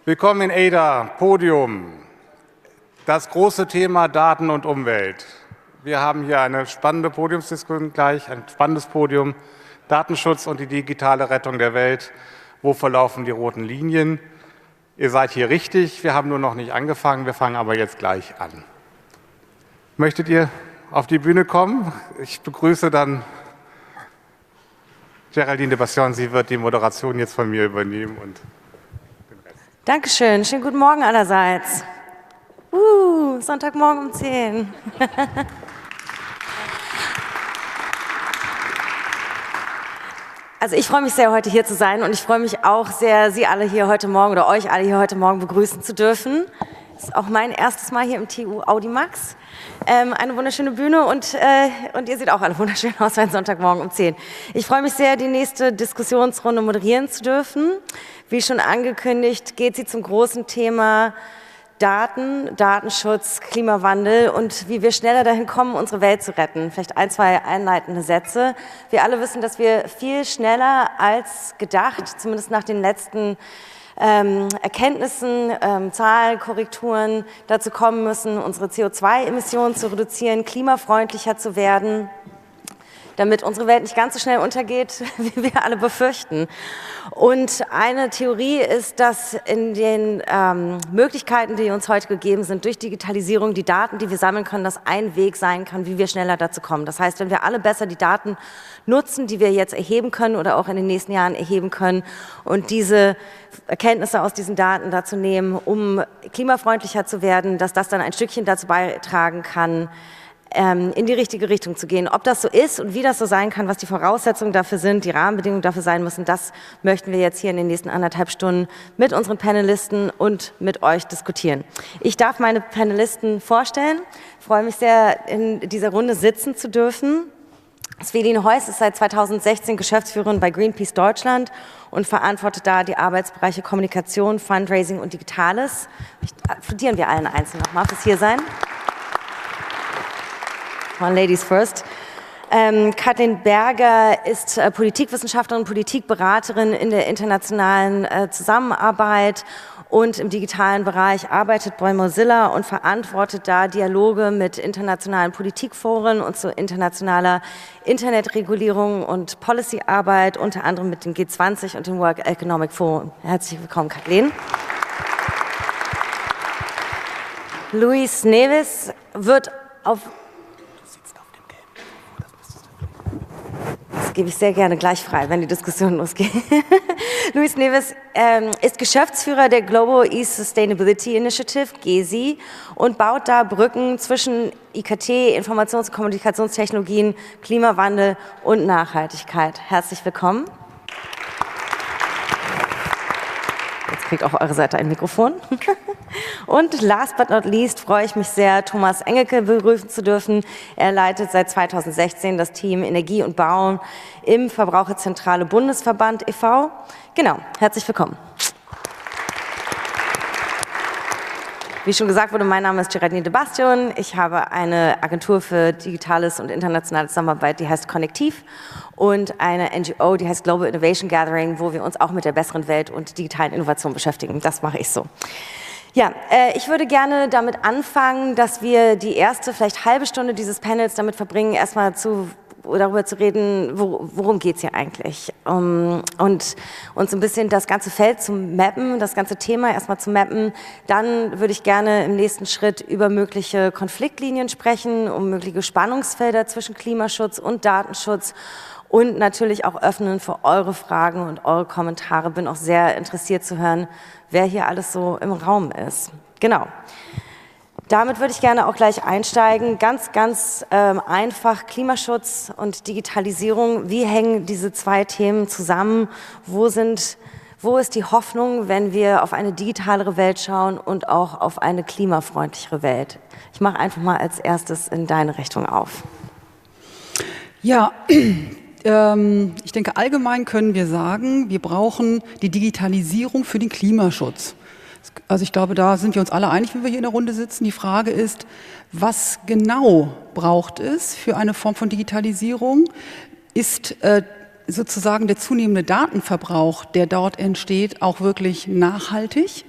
Willkommen in Ada, Podium. Das große Thema Daten und Umwelt. Wir haben hier eine spannende Podiumsdiskussion gleich, ein spannendes Podium. Datenschutz und die digitale Rettung der Welt. Wo verlaufen die roten Linien? Ihr seid hier richtig, wir haben nur noch nicht angefangen, wir fangen aber jetzt gleich an. Möchtet ihr auf die Bühne kommen? Ich begrüße dann Geraldine de Bastion, sie wird die Moderation jetzt von mir übernehmen. Und Dankeschön, schönen guten Morgen allerseits. Sonntagmorgen um 10. Also ich freue mich sehr, heute hier zu sein und ich freue mich auch sehr, Sie alle hier heute Morgen oder euch alle hier heute Morgen begrüßen zu dürfen. Das ist auch mein erstes Mal hier im TU Audimax. Eine wunderschöne Bühne und ihr seht auch alle wunderschön aus, wenn Sonntagmorgen um 10. Ich freue mich sehr, die nächste Diskussionsrunde moderieren zu dürfen. Wie schon angekündigt, geht sie zum großen Thema Daten, Datenschutz, Klimawandel und wie wir schneller dahin kommen, unsere Welt zu retten. Vielleicht ein, zwei einleitende Sätze. Wir alle wissen, dass wir viel schneller als gedacht, zumindest nach den letzten Erkenntnissen, Zahlenkorrekturen dazu kommen müssen, unsere CO2-Emissionen zu reduzieren, klimafreundlicher zu werden, damit unsere Welt nicht ganz so schnell untergeht, wie wir alle befürchten. Und eine Theorie ist, dass in den Möglichkeiten, die uns heute gegeben sind, durch Digitalisierung, die Daten, die wir sammeln können, das ein Weg sein kann, wie wir schneller dazu kommen. Das heißt, wenn wir alle besser die Daten nutzen, die wir jetzt erheben können oder auch in den nächsten Jahren erheben können und diese Erkenntnisse aus diesen Daten dazu nehmen, um klimafreundlicher zu werden, dass das dann ein Stückchen dazu beitragen kann, in die richtige Richtung zu gehen. Ob das so ist und wie das so sein kann, was die Voraussetzungen dafür sind, die Rahmenbedingungen dafür sein müssen, das möchten wir jetzt hier in den nächsten 1,5 Stunden mit unseren Panelisten und mit euch diskutieren. Ich darf meine Panelisten vorstellen. Ich freue mich sehr, in dieser Runde sitzen zu dürfen. Sveline Heuss ist seit 2016 Geschäftsführerin bei Greenpeace Deutschland und verantwortet da die Arbeitsbereiche Kommunikation, Fundraising und Digitales. Applaudieren wir allen einzeln nochmal fürs Hiersein. Ladies first. Kathleen Berger ist Politikwissenschaftlerin und Politikberaterin in der internationalen Zusammenarbeit und im digitalen Bereich, arbeitet bei Mozilla und verantwortet da Dialoge mit internationalen Politikforen und zu internationaler Internetregulierung und Policyarbeit, unter anderem mit dem G20 und dem World Economic Forum. Herzlich willkommen, Kathleen. Luis Neves wird auf... Das gebe ich sehr gerne gleich frei, wenn die Diskussion losgeht. Luis Neves ist Geschäftsführer der Global East Sustainability Initiative, GESI, und baut da Brücken zwischen IKT, Informations- und Kommunikationstechnologien, Klimawandel und Nachhaltigkeit. Herzlich willkommen. Jetzt kriegt auch eure Seite ein Mikrofon. Und last but not least freue ich mich sehr, Thomas Engelke begrüßen zu dürfen. Er leitet seit 2016 das Team Energie und Bauen im Verbraucherzentrale Bundesverband e.V. Genau, herzlich willkommen. Wie schon gesagt wurde, mein Name ist Geraldine de Bastion. Ich habe eine Agentur für digitales und internationale Zusammenarbeit, die heißt Konnektiv, und eine NGO, die heißt Global Innovation Gathering, wo wir uns auch mit der besseren Welt und digitalen Innovation beschäftigen. Das mache ich so. Ja, ich würde gerne damit anfangen, dass wir die erste, vielleicht halbe Stunde dieses Panels damit verbringen, erstmal darüber zu reden, worum geht es hier eigentlich, und so ein bisschen das ganze Feld zu mappen, das ganze Thema erstmal zu mappen. Dann würde ich gerne im nächsten Schritt über mögliche Konfliktlinien sprechen, um mögliche Spannungsfelder zwischen Klimaschutz und Datenschutz und natürlich auch öffnen für eure Fragen und eure Kommentare. Bin auch sehr interessiert zu hören, wer hier alles so im Raum ist. Genau. Damit würde ich gerne auch gleich einsteigen. Ganz einfach, Klimaschutz und Digitalisierung. Wie hängen diese zwei Themen zusammen? Wo ist die Hoffnung, wenn wir auf eine digitalere Welt schauen und auch auf eine klimafreundlichere Welt? Ich mache einfach mal als erstes in deine Richtung auf. Ja, ich denke, allgemein können wir sagen, wir brauchen die Digitalisierung für den Klimaschutz. Also ich glaube, da sind wir uns alle einig, wenn wir hier in der Runde sitzen. Die Frage ist, was genau braucht es für eine Form von Digitalisierung? Ist sozusagen der zunehmende Datenverbrauch, der dort entsteht, auch wirklich nachhaltig?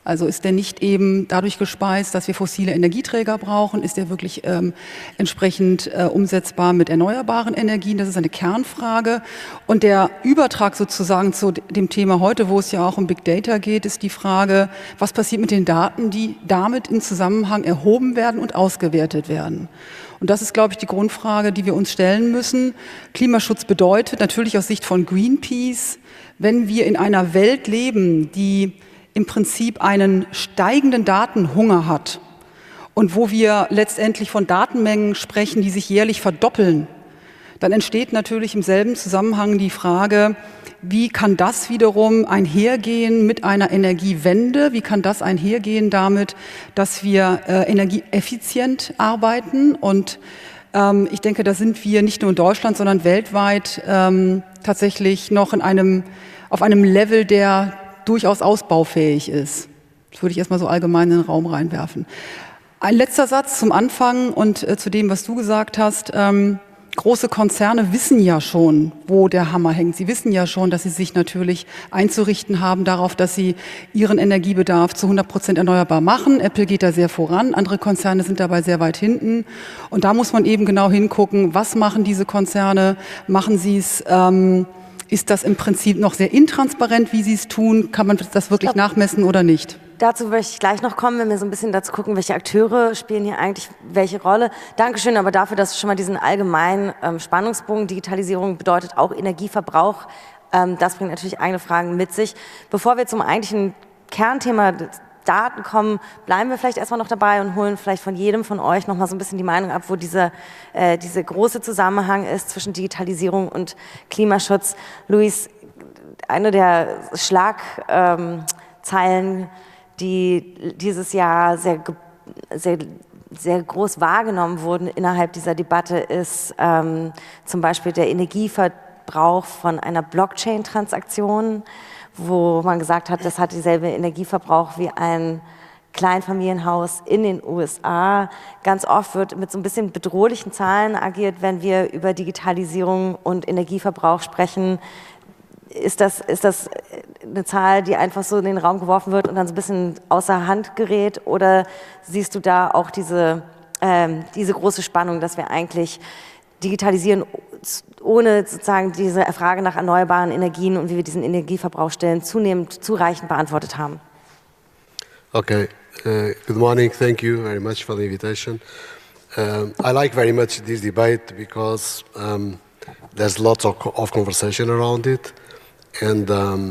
Also ist der nicht eben dadurch gespeist, dass wir fossile Energieträger brauchen? Ist der wirklich entsprechend umsetzbar mit erneuerbaren Energien? Das ist eine Kernfrage. Und der Übertrag sozusagen zu dem Thema heute, wo es ja auch um Big Data geht, ist die Frage, was passiert mit den Daten, die damit in Zusammenhang erhoben werden und ausgewertet werden? Und das ist, glaube ich, die Grundfrage, die wir uns stellen müssen. Klimaschutz bedeutet natürlich aus Sicht von Greenpeace, wenn wir in einer Welt leben, die im Prinzip einen steigenden Datenhunger hat und wo wir letztendlich von Datenmengen sprechen, die sich jährlich verdoppeln, dann entsteht natürlich im selben Zusammenhang die Frage, wie kann das wiederum einhergehen mit einer Energiewende? Wie kann das einhergehen damit, dass wir energieeffizient arbeiten? Und ich denke, da sind wir nicht nur in Deutschland, sondern weltweit tatsächlich noch auf einem Level, der durchaus ausbaufähig ist. Das würde ich erstmal so allgemein in den Raum reinwerfen. Ein letzter Satz zum Anfang und zu dem, was du gesagt hast. Große Konzerne wissen ja schon, wo der Hammer hängt. Sie wissen ja schon, dass sie sich natürlich einzurichten haben darauf, dass sie ihren Energiebedarf zu 100% erneuerbar machen. Apple geht da sehr voran, andere Konzerne sind dabei sehr weit hinten. Und da muss man eben genau hingucken, was machen diese Konzerne? Machen sie es... Ist das im Prinzip noch sehr intransparent, wie Sie es tun? Kann man das wirklich nachmessen oder nicht? Dazu möchte ich gleich noch kommen, wenn wir so ein bisschen dazu gucken, welche Akteure spielen hier eigentlich welche Rolle. Dankeschön aber dafür, dass du schon mal diesen allgemeinen Spannungsbogen, Digitalisierung bedeutet auch Energieverbrauch. Das bringt natürlich eigene Fragen mit sich. Bevor wir zum eigentlichen Kernthema des Daten kommen, bleiben wir vielleicht erstmal noch dabei und holen vielleicht von jedem von euch noch mal so ein bisschen die Meinung ab, wo diese große Zusammenhang ist zwischen Digitalisierung und Klimaschutz. Luis, eine der Schlagzeilen, die dieses Jahr sehr groß wahrgenommen wurden innerhalb dieser Debatte, ist zum Beispiel der Energieverbrauch von einer Blockchain-Transaktion, wo man gesagt hat, das hat dieselbe Energieverbrauch wie ein Kleinfamilienhaus in den USA. Ganz oft wird mit so ein bisschen bedrohlichen Zahlen agiert, wenn wir über Digitalisierung und Energieverbrauch sprechen. Ist das eine Zahl, die einfach so in den Raum geworfen wird und dann so ein bisschen außer Hand gerät? Oder siehst du da auch diese große Spannung, dass wir eigentlich digitalisieren, ohne sozusagen diese Frage nach erneuerbaren Energien und wie wir diesen Energieverbrauch stellen, zunehmend zureichend beantwortet haben? Okay, good morning. Thank you very much for the invitation. I like very much this debate because there's lots of conversation around it. And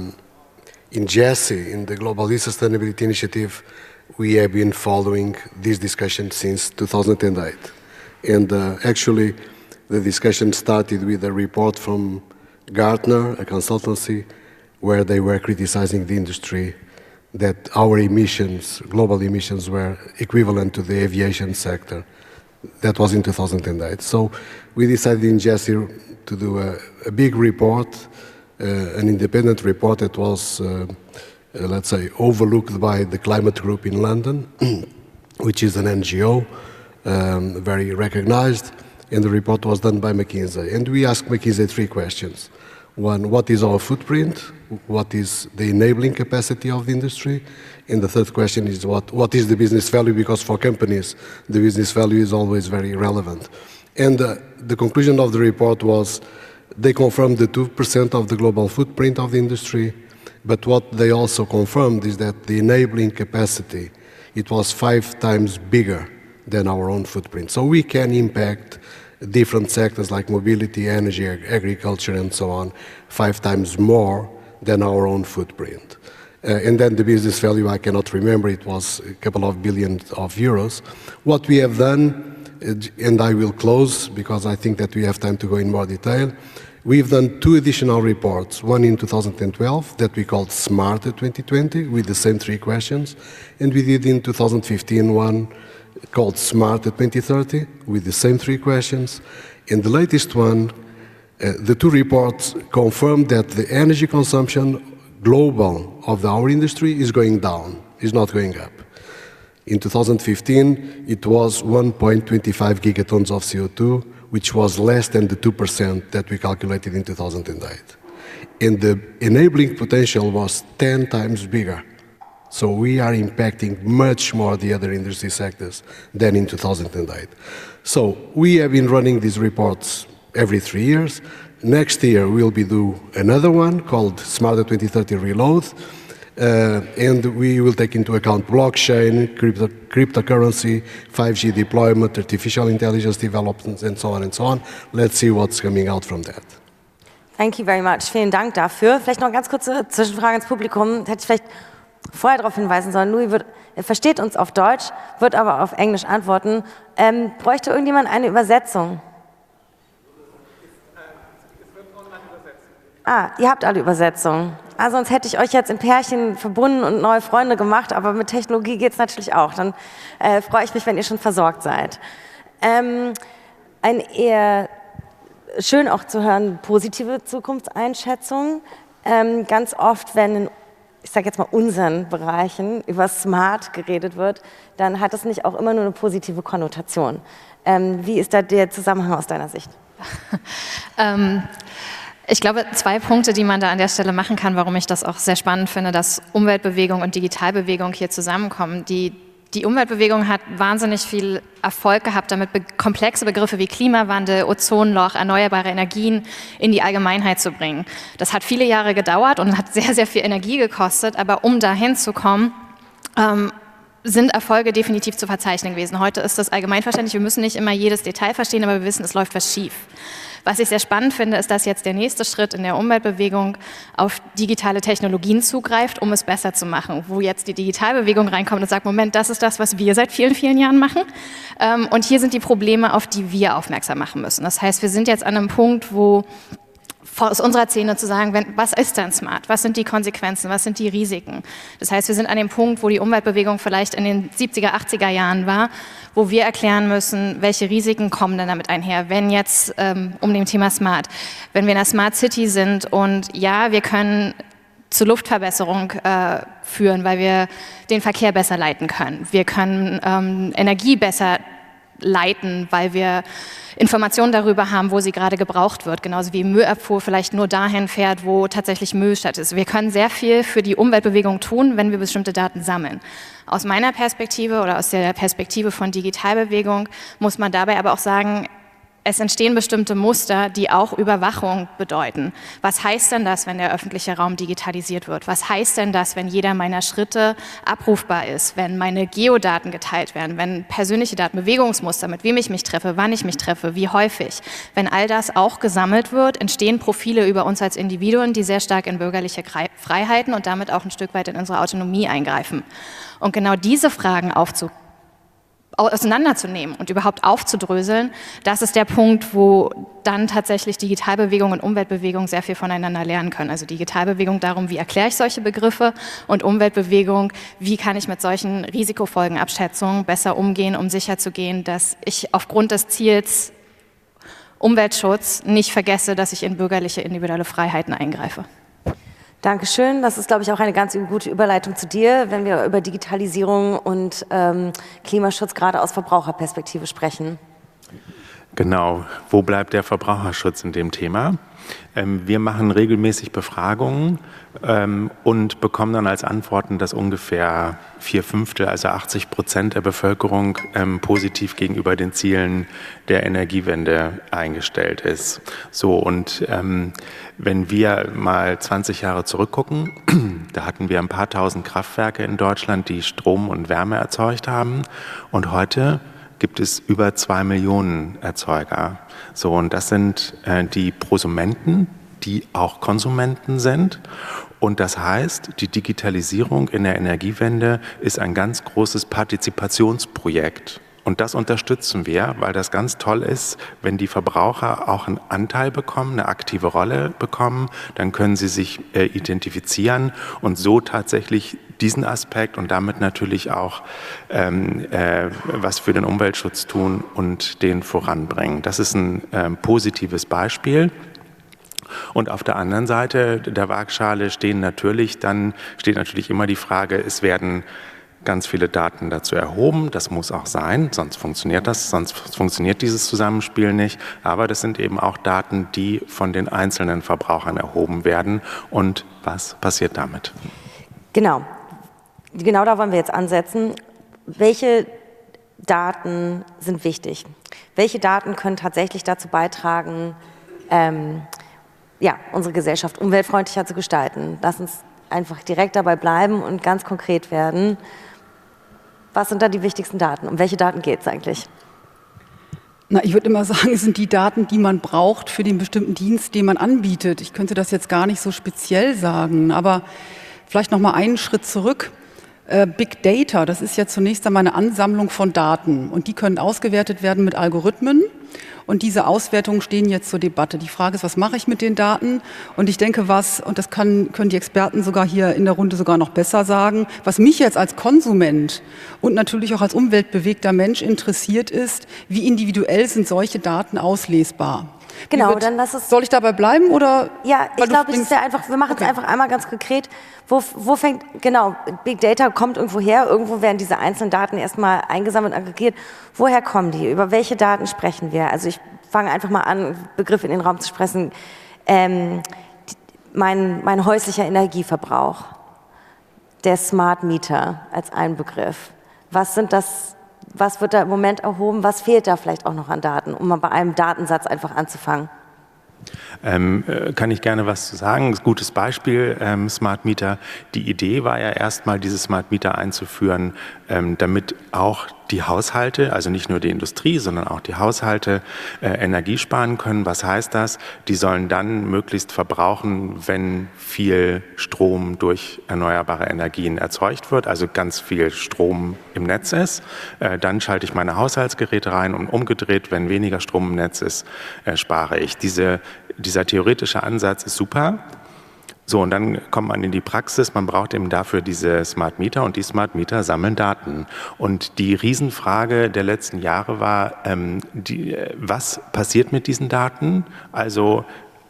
in GESI, in the Global Sustainability Initiative, we have been following this discussion since 2008. And actually, the discussion started with a report from Gartner, a consultancy, where they were criticizing the industry that our emissions, global emissions, were equivalent to the aviation sector. That was in 2008. So we decided in GESI to do a big report, an independent report that was, let's say, overlooked by the Climate Group in London, which is an NGO, very recognized. And the report was done by McKinsey. And we asked McKinsey 3 questions. One, what is our footprint? What is the enabling capacity of the industry? And the third question is what is the business value? Because for companies, the business value is always very relevant. And the conclusion of the report was they confirmed the 2% of the global footprint of the industry, but what they also confirmed is that the enabling capacity, it was 5 times bigger than our own footprint. So we can impact different sectors like mobility, energy, agriculture, and so on, 5 times more than our own footprint. And then the business value, I cannot remember, it was a couple of billions of euros. What we have done, and I will close because I think that we have time to go in more detail, we've done 2 additional reports, one in 2012 that we called Smarter 2020 with the same 3 questions, and we did in 2015 one called Smarter 2030 with the same 3 questions. In the latest one, the 2 reports confirmed that the energy consumption global of our industry is going down, is not going up. In 2015, it was 1.25 gigatons of CO2, which was less than the 2% that we calculated in 2008. And the enabling potential was 10 times bigger. So we are impacting much more the other industry sectors than in 2008. So we have been running these reports every 3 years. Next year we'll be do another one called Smarter 2030 Reload, and we will take into account blockchain, cryptocurrency, 5G deployment, artificial intelligence developments, and so on and so on. Let's see what's coming out from that. Thank you very much. Vielen Dank dafür. Vielleicht noch eine ganz kurze Zwischenfrage ins Publikum. Hätte ich vielleicht vorher darauf hinweisen sollen. Louis versteht uns auf Deutsch, wird aber auf Englisch antworten. Bräuchte irgendjemand eine Übersetzung? Ihr habt alle Übersetzungen. Sonst hätte ich euch jetzt in Pärchen verbunden und neue Freunde gemacht, aber mit Technologie geht es natürlich auch. Dann freue ich mich, wenn ihr schon versorgt seid. Eher schön auch zu hören, positive Zukunftseinschätzungen. Ganz oft, wenn ich sage jetzt mal unseren Bereichen über Smart geredet wird, dann hat das nicht auch immer nur eine positive Konnotation. Wie ist da der Zusammenhang aus deiner Sicht? Ich glaube, 2 Punkte, die man da an der Stelle machen kann, warum ich das auch sehr spannend finde, dass Umweltbewegung und Digitalbewegung hier zusammenkommen. Die Umweltbewegung hat wahnsinnig viel Erfolg gehabt, damit komplexe Begriffe wie Klimawandel, Ozonloch, erneuerbare Energien in die Allgemeinheit zu bringen. Das hat viele Jahre gedauert und hat sehr, sehr viel Energie gekostet, aber um dahin zu kommen, sind Erfolge definitiv zu verzeichnen gewesen. Heute ist das allgemeinverständlich, wir müssen nicht immer jedes Detail verstehen, aber wir wissen, es läuft was schief. Was ich sehr spannend finde, ist, dass jetzt der nächste Schritt in der Umweltbewegung auf digitale Technologien zugreift, um es besser zu machen. Wo jetzt die Digitalbewegung reinkommt und sagt, Moment, das ist das, was wir seit vielen, vielen Jahren machen. Und hier sind die Probleme, auf die wir aufmerksam machen müssen. Das heißt, wir sind jetzt an einem Punkt, wo aus unserer Szene zu sagen, was ist denn smart? Was sind die Konsequenzen? Was sind die Risiken? Das heißt, wir sind an dem Punkt, wo die Umweltbewegung vielleicht in den 70er, 80er Jahren war, wo wir erklären müssen, welche Risiken kommen denn damit einher, wenn jetzt um dem Thema Smart, wenn wir in einer Smart City sind und ja, wir können zu Luftverbesserung führen, weil wir den Verkehr besser leiten können. Wir können Energie besser leiten, weil wir Informationen darüber haben, wo sie gerade gebraucht wird. Genauso wie Müllabfuhr vielleicht nur dahin fährt, wo tatsächlich Müll statt ist. Wir können sehr viel für die Umweltbewegung tun, wenn wir bestimmte Daten sammeln. Aus meiner Perspektive oder aus der Perspektive von Digitalbewegung muss man dabei aber auch sagen, es entstehen bestimmte Muster, die auch Überwachung bedeuten. Was heißt denn das, wenn der öffentliche Raum digitalisiert wird? Was heißt denn das, wenn jeder meiner Schritte abrufbar ist, wenn meine Geodaten geteilt werden, wenn persönliche Daten, Bewegungsmuster, mit wem ich mich treffe, wann ich mich treffe, wie häufig? Wenn all das auch gesammelt wird, entstehen Profile über uns als Individuen, die sehr stark in bürgerliche Freiheiten und damit auch ein Stück weit in unsere Autonomie eingreifen. Und genau diese Fragen auseinanderzunehmen und überhaupt aufzudröseln, das ist der Punkt, wo dann tatsächlich Digitalbewegung und Umweltbewegung sehr viel voneinander lernen können. Also Digitalbewegung darum, wie erkläre ich solche Begriffe, und Umweltbewegung, wie kann ich mit solchen Risikofolgenabschätzungen besser umgehen, um sicherzugehen, dass ich aufgrund des Ziels Umweltschutz nicht vergesse, dass ich in bürgerliche individuelle Freiheiten eingreife. Dankeschön. Das ist, glaube ich, auch eine ganz gute Überleitung zu dir, wenn wir über Digitalisierung und Klimaschutz gerade aus Verbraucherperspektive sprechen. Genau. Wo bleibt der Verbraucherschutz in dem Thema? Wir machen regelmäßig Befragungen und bekommen dann als Antworten, dass ungefähr 4/5, also 80% der Bevölkerung positiv gegenüber den Zielen der Energiewende eingestellt ist. So, und wenn wir mal 20 Jahre zurückgucken, da hatten wir ein paar tausend Kraftwerke in Deutschland, die Strom und Wärme erzeugt haben, und heute gibt es über 2 Millionen Erzeuger. So, und das sind die Prosumenten, die auch Konsumenten sind. Und das heißt, die Digitalisierung in der Energiewende ist ein ganz großes Partizipationsprojekt. Und das unterstützen wir, weil das ganz toll ist, wenn die Verbraucher auch einen Anteil bekommen, eine aktive Rolle bekommen, dann können sie sich identifizieren und so tatsächlich diesen Aspekt und damit natürlich auch was für den Umweltschutz tun und den voranbringen. Das ist ein positives Beispiel. Und auf der anderen Seite der Waagschale steht natürlich immer die Frage, es werden ganz viele Daten dazu erhoben, das muss auch sein, sonst funktioniert dieses Zusammenspiel nicht. Aber das sind eben auch Daten, die von den einzelnen Verbrauchern erhoben werden. Und was passiert damit? Genau. genau da wollen wir jetzt ansetzen. Welche Daten sind wichtig? Welche Daten können tatsächlich dazu beitragen, unsere Gesellschaft umweltfreundlicher zu gestalten? Lass uns einfach direkt dabei bleiben und ganz konkret werden. Was sind da die wichtigsten Daten? Um welche Daten geht es eigentlich? Na, ich würde immer sagen, es sind die Daten, die man braucht für den bestimmten Dienst, den man anbietet. Ich könnte das jetzt gar nicht so speziell sagen, aber vielleicht noch mal einen Schritt zurück. Big Data, das ist ja zunächst einmal eine Ansammlung von Daten und die können ausgewertet werden mit Algorithmen und diese Auswertungen stehen jetzt zur Debatte. Die Frage ist, was mache ich mit den Daten? Und ich denke, und das können die Experten sogar hier in der Runde sogar noch besser sagen, was mich jetzt als Konsument und natürlich auch als umweltbewegter Mensch interessiert ist, wie individuell sind solche Daten auslesbar? Genau, dann lass es. Soll ich dabei bleiben oder? Ja, ich glaube, es ist sehr einfach. Wir machen es einfach einmal ganz konkret. Wo fängt, genau, Big Data kommt irgendwo her, irgendwo werden diese einzelnen Daten erstmal eingesammelt und aggregiert. Woher kommen die? Über welche Daten sprechen wir? Also ich fange einfach mal an, Begriffe in den Raum zu sprechen. Mein häuslicher Energieverbrauch, der Smart Meter als ein Begriff. Was wird da im Moment erhoben? Was fehlt da vielleicht auch noch an Daten, um mal bei einem Datensatz einfach anzufangen? Kann ich gerne was zu sagen. Das ist ein gutes Beispiel, Smart Meter. Die Idee war ja erstmal, diese Smart Meter einzuführen, damit auch die Haushalte, also nicht nur die Industrie, sondern auch die Haushalte Energie sparen können. Was heißt das? Die sollen dann möglichst verbrauchen, wenn viel Strom durch erneuerbare Energien erzeugt wird, also ganz viel Strom im Netz ist. Dann schalte ich meine Haushaltsgeräte rein und umgedreht, wenn weniger Strom im Netz ist, spare ich. Dieser theoretische Ansatz ist super. So, und dann kommt man in die Praxis, man braucht eben dafür diese Smart Meter und die Smart Meter sammeln Daten. Und die Riesenfrage der letzten Jahre war, was passiert mit diesen Daten? Also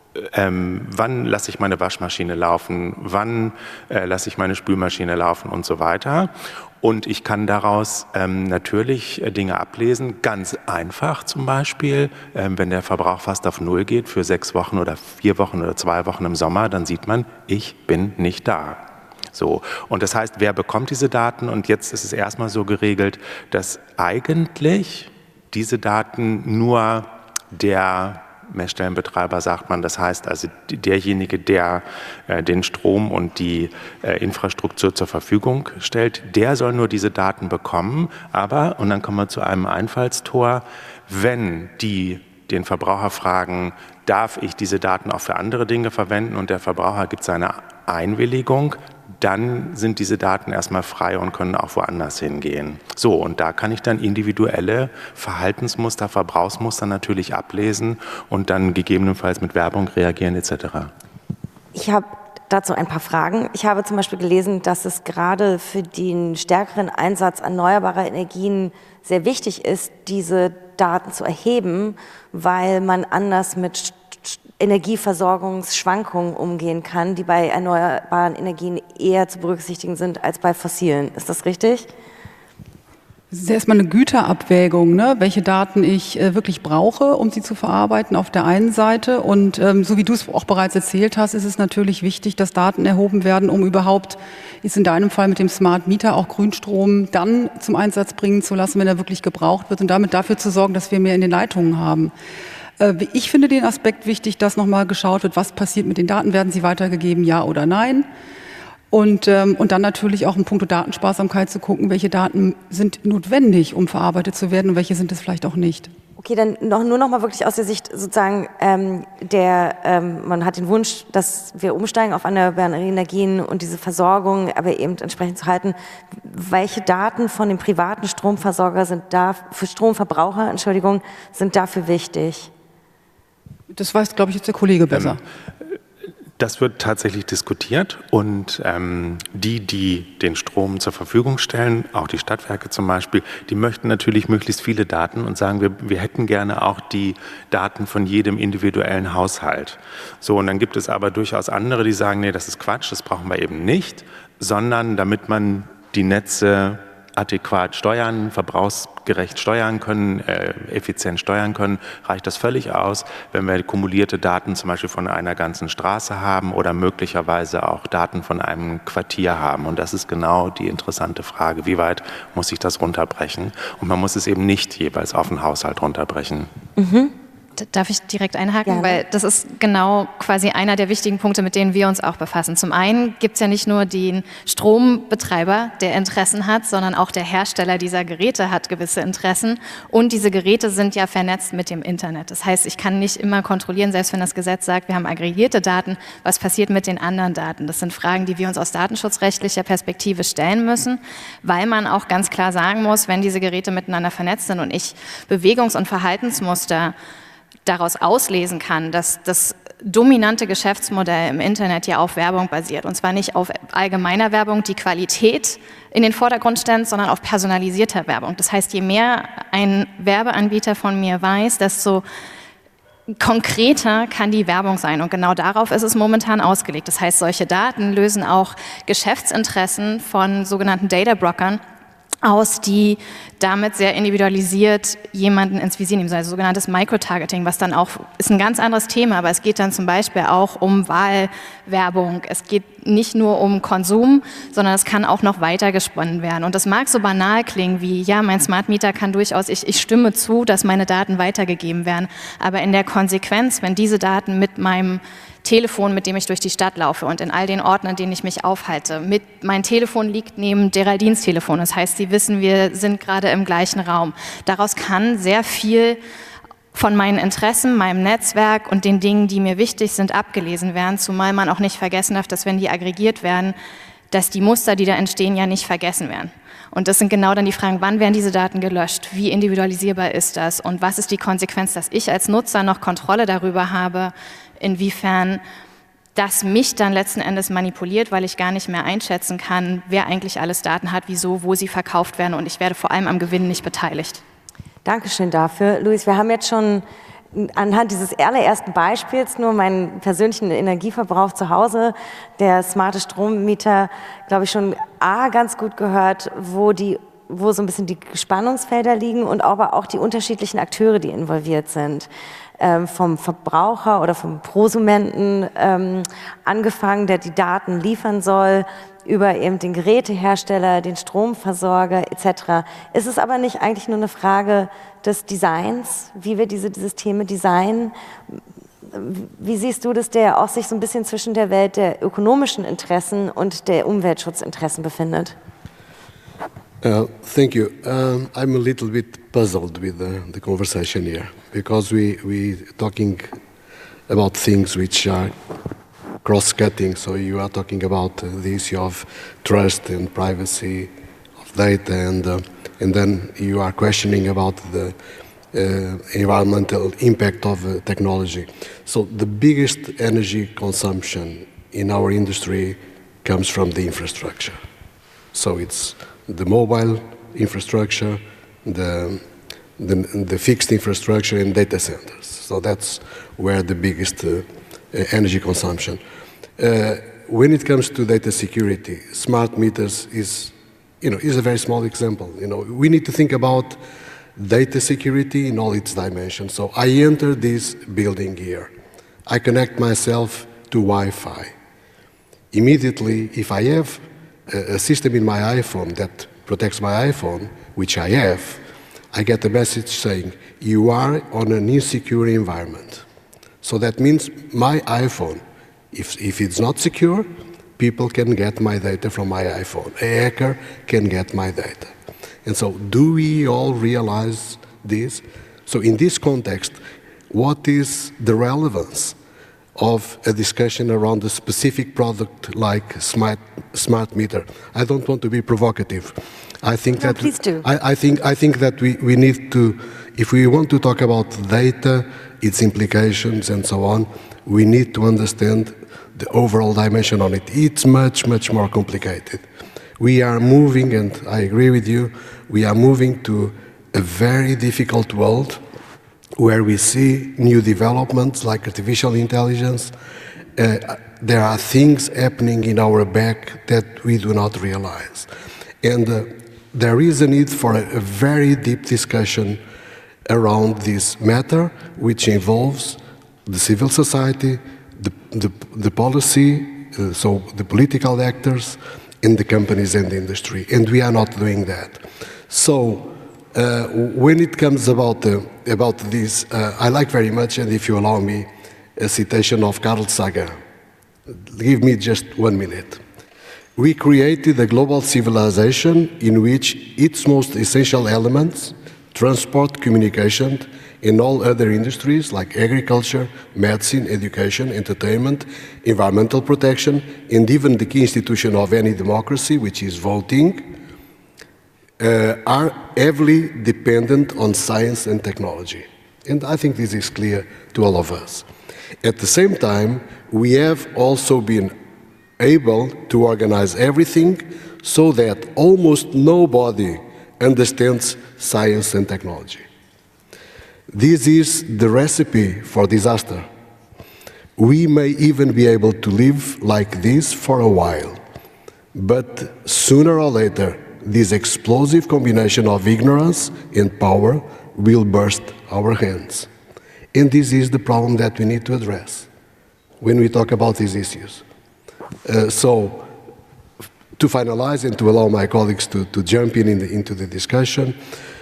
wann lasse ich meine Waschmaschine laufen, wann lasse ich meine Spülmaschine laufen und so weiter. Und ich kann daraus natürlich Dinge ablesen, ganz einfach zum Beispiel, wenn der Verbrauch fast auf Null geht für 6 Wochen oder 4 Wochen oder 2 Wochen im Sommer, dann sieht man, ich bin nicht da. So. Und das heißt, wer bekommt diese Daten? Und jetzt ist es erstmal so geregelt, dass eigentlich diese Daten nur der Messstellenbetreiber, sagt man, das heißt also derjenige, der den Strom und die Infrastruktur zur Verfügung stellt, der soll nur diese Daten bekommen. Aber, und dann kommen wir zu einem Einfallstor, wenn die den Verbraucher fragen, darf ich diese Daten auch für andere Dinge verwenden und der Verbraucher gibt seine Einwilligung, dann sind diese Daten erstmal frei und können auch woanders hingehen. So, und da kann ich dann individuelle Verhaltensmuster, Verbrauchsmuster natürlich ablesen und dann gegebenenfalls mit Werbung reagieren etc. Ich habe dazu ein paar Fragen. Ich habe zum Beispiel gelesen, dass es gerade für den stärkeren Einsatz erneuerbarer Energien sehr wichtig ist, diese Daten zu erheben, weil man anders mit Energieversorgungsschwankungen umgehen kann, die bei erneuerbaren Energien eher zu berücksichtigen sind als bei fossilen. Ist das richtig? Es ist erstmal eine Güterabwägung, ne? Welche Daten ich wirklich brauche, um sie zu verarbeiten auf der einen Seite. Und so wie du es auch bereits erzählt hast, ist es natürlich wichtig, dass Daten erhoben werden, um überhaupt, ist in deinem Fall mit dem Smart Meter, auch Grünstrom dann zum Einsatz bringen zu lassen, wenn er wirklich gebraucht wird und damit dafür zu sorgen, dass wir mehr in den Leitungen haben. Ich finde den Aspekt wichtig, dass nochmal geschaut wird, was passiert mit den Daten, werden sie weitergegeben, ja oder nein? Und dann natürlich auch in puncto Datensparsamkeit zu gucken, welche Daten sind notwendig, um verarbeitet zu werden und welche sind es vielleicht auch nicht. Okay, dann nur noch mal wirklich aus der Sicht sozusagen man hat den Wunsch, dass wir umsteigen auf erneuerbare Energien und diese Versorgung aber eben entsprechend zu halten. Welche Daten von den privaten Stromversorger sind da, für Stromverbraucher, sind dafür wichtig? Das weiß, glaube ich, jetzt der Kollege besser. Das wird tatsächlich diskutiert und die den Strom zur Verfügung stellen, auch die Stadtwerke zum Beispiel, die möchten natürlich möglichst viele Daten und sagen, wir hätten gerne auch die Daten von jedem individuellen Haushalt. So, und dann gibt es aber durchaus andere, die sagen, nee, das ist Quatsch, das brauchen wir eben nicht, sondern damit man die Netze adäquat steuern, verbrauchsgerecht steuern können, effizient steuern können, reicht das völlig aus, wenn wir kumulierte Daten zum Beispiel von einer ganzen Straße haben oder möglicherweise auch Daten von einem Quartier haben. Und das ist genau die interessante Frage, wie weit muss ich das runterbrechen? Und man muss es eben nicht jeweils auf den Haushalt runterbrechen. Darf ich direkt einhaken? Gerne. Weil das ist genau quasi einer der wichtigen Punkte, mit denen wir uns auch befassen. Zum einen gibt es ja nicht nur den Strombetreiber, der Interessen hat, sondern auch der Hersteller dieser Geräte hat gewisse Interessen. Und diese Geräte sind ja vernetzt mit dem Internet. Das heißt, ich kann nicht immer kontrollieren, selbst wenn das Gesetz sagt, wir haben aggregierte Daten, was passiert mit den anderen Daten? Das sind Fragen, die wir uns aus datenschutzrechtlicher Perspektive stellen müssen, weil man auch ganz klar sagen muss, wenn diese Geräte miteinander vernetzt sind und ich Bewegungs- und Verhaltensmuster daraus auslesen kann, dass das dominante Geschäftsmodell im Internet ja auf Werbung basiert. Und zwar nicht auf allgemeiner Werbung, die Qualität in den Vordergrund stellt, sondern auf personalisierter Werbung. Das heißt, je mehr ein Werbeanbieter von mir weiß, desto konkreter kann die Werbung sein. Und genau darauf ist es momentan ausgelegt. Das heißt, solche Daten lösen auch Geschäftsinteressen von sogenannten Data-Brokern aus, die damit sehr individualisiert jemanden ins Visier nehmen, also sogenanntes Microtargeting, was dann auch, ist ein ganz anderes Thema, aber es geht dann zum Beispiel auch um Wahlwerbung. Es geht nicht nur um Konsum, sondern es kann auch noch weiter gesponnen werden. Und das mag so banal klingen wie, ja, mein Smart Meter kann durchaus, ich stimme zu, dass meine Daten weitergegeben werden, aber in der Konsequenz, wenn diese Daten mit meinem Telefon, mit dem ich durch die Stadt laufe und in all den Orten, in denen ich mich aufhalte. Mein Telefon liegt neben Geraldines Telefon. Das heißt, sie wissen, wir sind gerade im gleichen Raum. Daraus kann sehr viel von meinen Interessen, meinem Netzwerk und den Dingen, die mir wichtig sind, abgelesen werden. Zumal man auch nicht vergessen darf, dass wenn die aggregiert werden, dass die Muster, die da entstehen, ja nicht vergessen werden. Und das sind genau dann die Fragen, wann werden diese Daten gelöscht? Wie individualisierbar ist das? Und was ist die Konsequenz, dass ich als Nutzer noch Kontrolle darüber habe, inwiefern das mich dann letzten Endes manipuliert, weil ich gar nicht mehr einschätzen kann, wer eigentlich alles Daten hat, wieso, wo sie verkauft werden und ich werde vor allem am Gewinn nicht beteiligt. Dankeschön dafür. Luis, wir haben jetzt schon anhand dieses allerersten Beispiels nur meinen persönlichen Energieverbrauch zu Hause, der smarte Strommieter, glaube ich, schon ganz gut gehört, wo so ein bisschen die Spannungsfelder liegen und aber auch die unterschiedlichen Akteure, die involviert sind. Vom Verbraucher oder vom Prosumenten angefangen, der die Daten liefern soll, über eben den Gerätehersteller, den Stromversorger etc. Ist es aber nicht eigentlich nur eine Frage des Designs, wie wir diese Systeme designen? Wie siehst du das, der auch sich so ein bisschen zwischen der Welt der ökonomischen Interessen und der Umweltschutzinteressen befindet? Thank you. I'm a little bit puzzled with the conversation here because we talking about things which are cross-cutting. So you are talking about the issue of trust and privacy of data, and then you are questioning about the environmental impact of technology. So the biggest energy consumption in our industry comes from the infrastructure. So it's the mobile infrastructure, the fixed infrastructure and data centers. So that's where the biggest energy consumption. When it comes to data security, smart meters is a very small example. We need to think about data security in all its dimensions. So I enter this building here. I connect myself to Wi-Fi. Immediately, if I have a system in my iPhone that protects my iPhone, which I have, I get a message saying, you are on an insecure environment. So that means my iPhone, if it's not secure, people can get my data from my iPhone. A hacker can get my data. And so do we all realize this? So in this context, what is the relevance of a discussion around a specific product like smart meter? I don't want to be provocative. I think that please do. I think that we need to, if we want to talk about data, its implications and so on, we need to understand the overall dimension on it. It's much, much more complicated. We are moving, and I agree with you, we are moving to a very difficult world where we see new developments like artificial intelligence. There are things happening in our back that we do not realize. And there is a need for a very deep discussion around this matter, which involves the civil society, the policy, so the political actors, and the companies and the industry, and we are not doing that. So when it comes about this, I like very much, and if you allow me, a citation of Carl Sagan. Give me just 1 minute. We created a global civilization in which its most essential elements, transport, communication, and all other industries like agriculture, medicine, education, entertainment, environmental protection, and even the key institution of any democracy, which is voting, are heavily dependent on science and technology. And I think this is clear to all of us. At the same time, we have also been able to organize everything so that almost nobody understands science and technology. This is the recipe for disaster. We may even be able to live like this for a while, but sooner or later, this explosive combination of ignorance and power will burst our hands. And this is the problem that we need to address when we talk about these issues. So, to finalize and to allow my colleagues to jump into the discussion,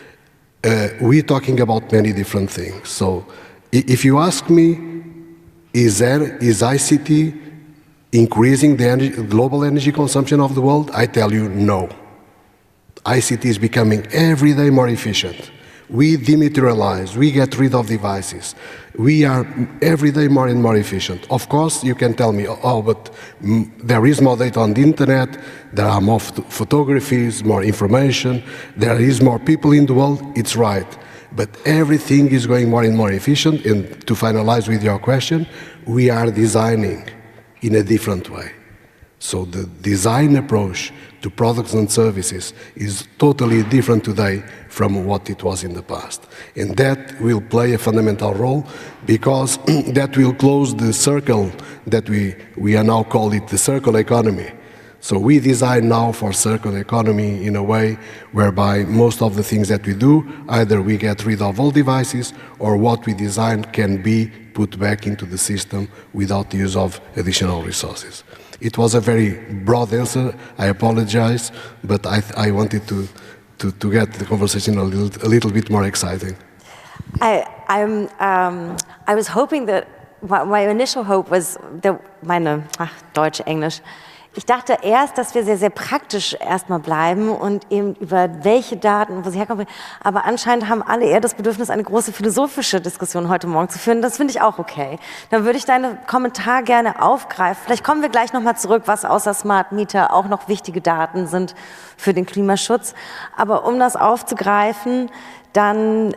we're talking about many different things. So, if you ask me, is ICT increasing the global energy consumption of the world? I tell you no. ICT is becoming every day more efficient. We dematerialize, we get rid of devices. We are every day more and more efficient. Of course, you can tell me, oh, but there is more data on the internet, there are more photographies, more information, there is more people in the world, it's right. But everything is going more and more efficient, and to finalize with your question, we are designing in a different way. So the design approach to products and services is totally different today from what it was in the past. And that will play a fundamental role because that will close the circle that we are now call it the circular economy. So we design now for circular economy in a way whereby most of the things that we do, either we get rid of all devices or what we design can be put back into the system without the use of additional resources. It was a very broad answer. I apologize, but I wanted to get the conversation a little bit more exciting. I was hoping that, my initial hope was, Deutsch, Englisch. Ich dachte erst, dass wir sehr, sehr praktisch erstmal bleiben und eben über welche Daten, wo sie herkommen. Aber anscheinend haben alle eher das Bedürfnis, eine große philosophische Diskussion heute Morgen zu führen. Das finde ich auch okay. Dann würde ich deinen Kommentar gerne aufgreifen. Vielleicht kommen wir gleich nochmal zurück, was außer Smart Meter auch noch wichtige Daten sind für den Klimaschutz. Aber um das aufzugreifen, dann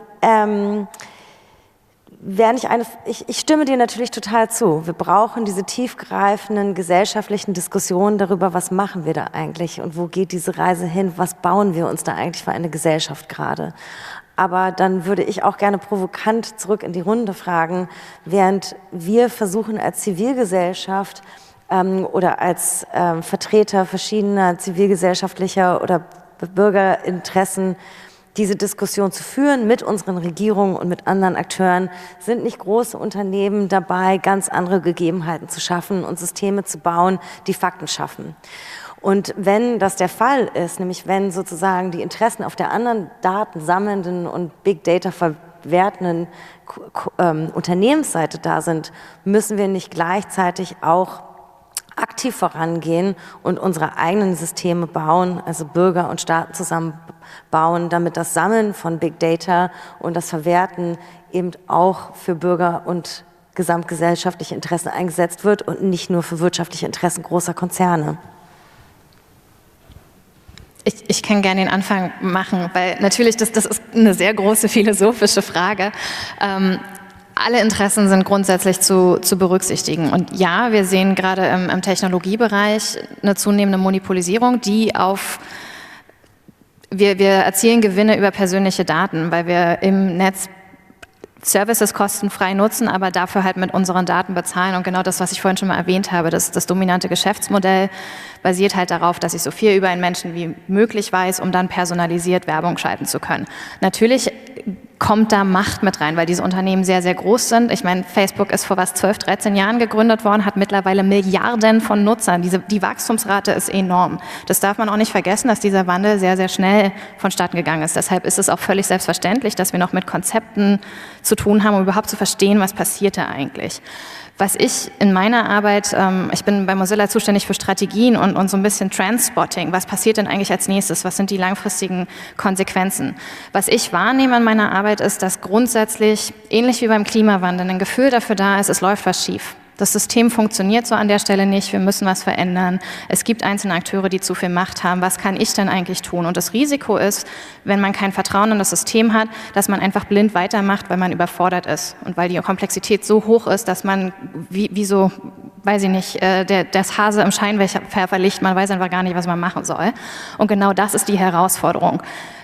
ich stimme dir natürlich total zu. Wir brauchen diese tiefgreifenden gesellschaftlichen Diskussionen darüber, was machen wir da eigentlich und wo geht diese Reise hin, was bauen wir uns da eigentlich für eine Gesellschaft gerade. Aber dann würde ich auch gerne provokant zurück in die Runde fragen, während wir versuchen als Zivilgesellschaft oder als Vertreter verschiedener zivilgesellschaftlicher oder Bürgerinteressen diese Diskussion zu führen mit unseren Regierungen und mit anderen Akteuren, sind nicht große Unternehmen dabei, ganz andere Gegebenheiten zu schaffen und Systeme zu bauen, die Fakten schaffen. Und wenn das der Fall ist, nämlich wenn sozusagen die Interessen auf der anderen datensammelnden und Big Data verwertenden Unternehmensseite da sind, müssen wir nicht gleichzeitig auch aktiv vorangehen und unsere eigenen Systeme bauen, also Bürger und Staaten zusammenbauen, damit das Sammeln von Big Data und das Verwerten eben auch für Bürger und gesamtgesellschaftliche Interessen eingesetzt wird und nicht nur für wirtschaftliche Interessen großer Konzerne. Ich kann gerne den Anfang machen, weil natürlich das ist eine sehr große philosophische Frage. Alle Interessen sind grundsätzlich zu berücksichtigen. Und ja, wir sehen gerade im Technologiebereich eine zunehmende Monopolisierung, wir erzielen Gewinne über persönliche Daten, weil wir im Netz Services kostenfrei nutzen, aber dafür halt mit unseren Daten bezahlen. Und genau das, was ich vorhin schon mal erwähnt habe, das dominante Geschäftsmodell basiert halt darauf, dass ich so viel über einen Menschen wie möglich weiß, um dann personalisiert Werbung schalten zu können. Natürlich kommt da Macht mit rein, weil diese Unternehmen sehr, sehr groß sind. Ich meine, Facebook ist vor 12, 13 Jahren gegründet worden, hat mittlerweile Milliarden von Nutzern. Die Wachstumsrate ist enorm. Das darf man auch nicht vergessen, dass dieser Wandel sehr, sehr schnell vonstatten gegangen ist. Deshalb ist es auch völlig selbstverständlich, dass wir noch mit Konzepten zu tun haben, um überhaupt zu verstehen, was passiert da eigentlich. Was ich in meiner Arbeit, ich bin bei Mozilla zuständig für Strategien und so ein bisschen Trendspotting. Was passiert denn eigentlich als nächstes? Was sind die langfristigen Konsequenzen? Was ich wahrnehme in meiner Arbeit ist, dass grundsätzlich, ähnlich wie beim Klimawandel, ein Gefühl dafür da ist, es läuft was schief. Das System funktioniert so an der Stelle nicht, wir müssen was verändern. Es gibt einzelne Akteure, die zu viel Macht haben. Was kann ich denn eigentlich tun? Und das Risiko ist, wenn man kein Vertrauen in das System hat, dass man einfach blind weitermacht, weil man überfordert ist und weil die Komplexität so hoch ist, dass man wie so, weiß ich nicht, das Hase im Scheinwerferlicht, man weiß einfach gar nicht, was man machen soll. Und genau das ist die Herausforderung.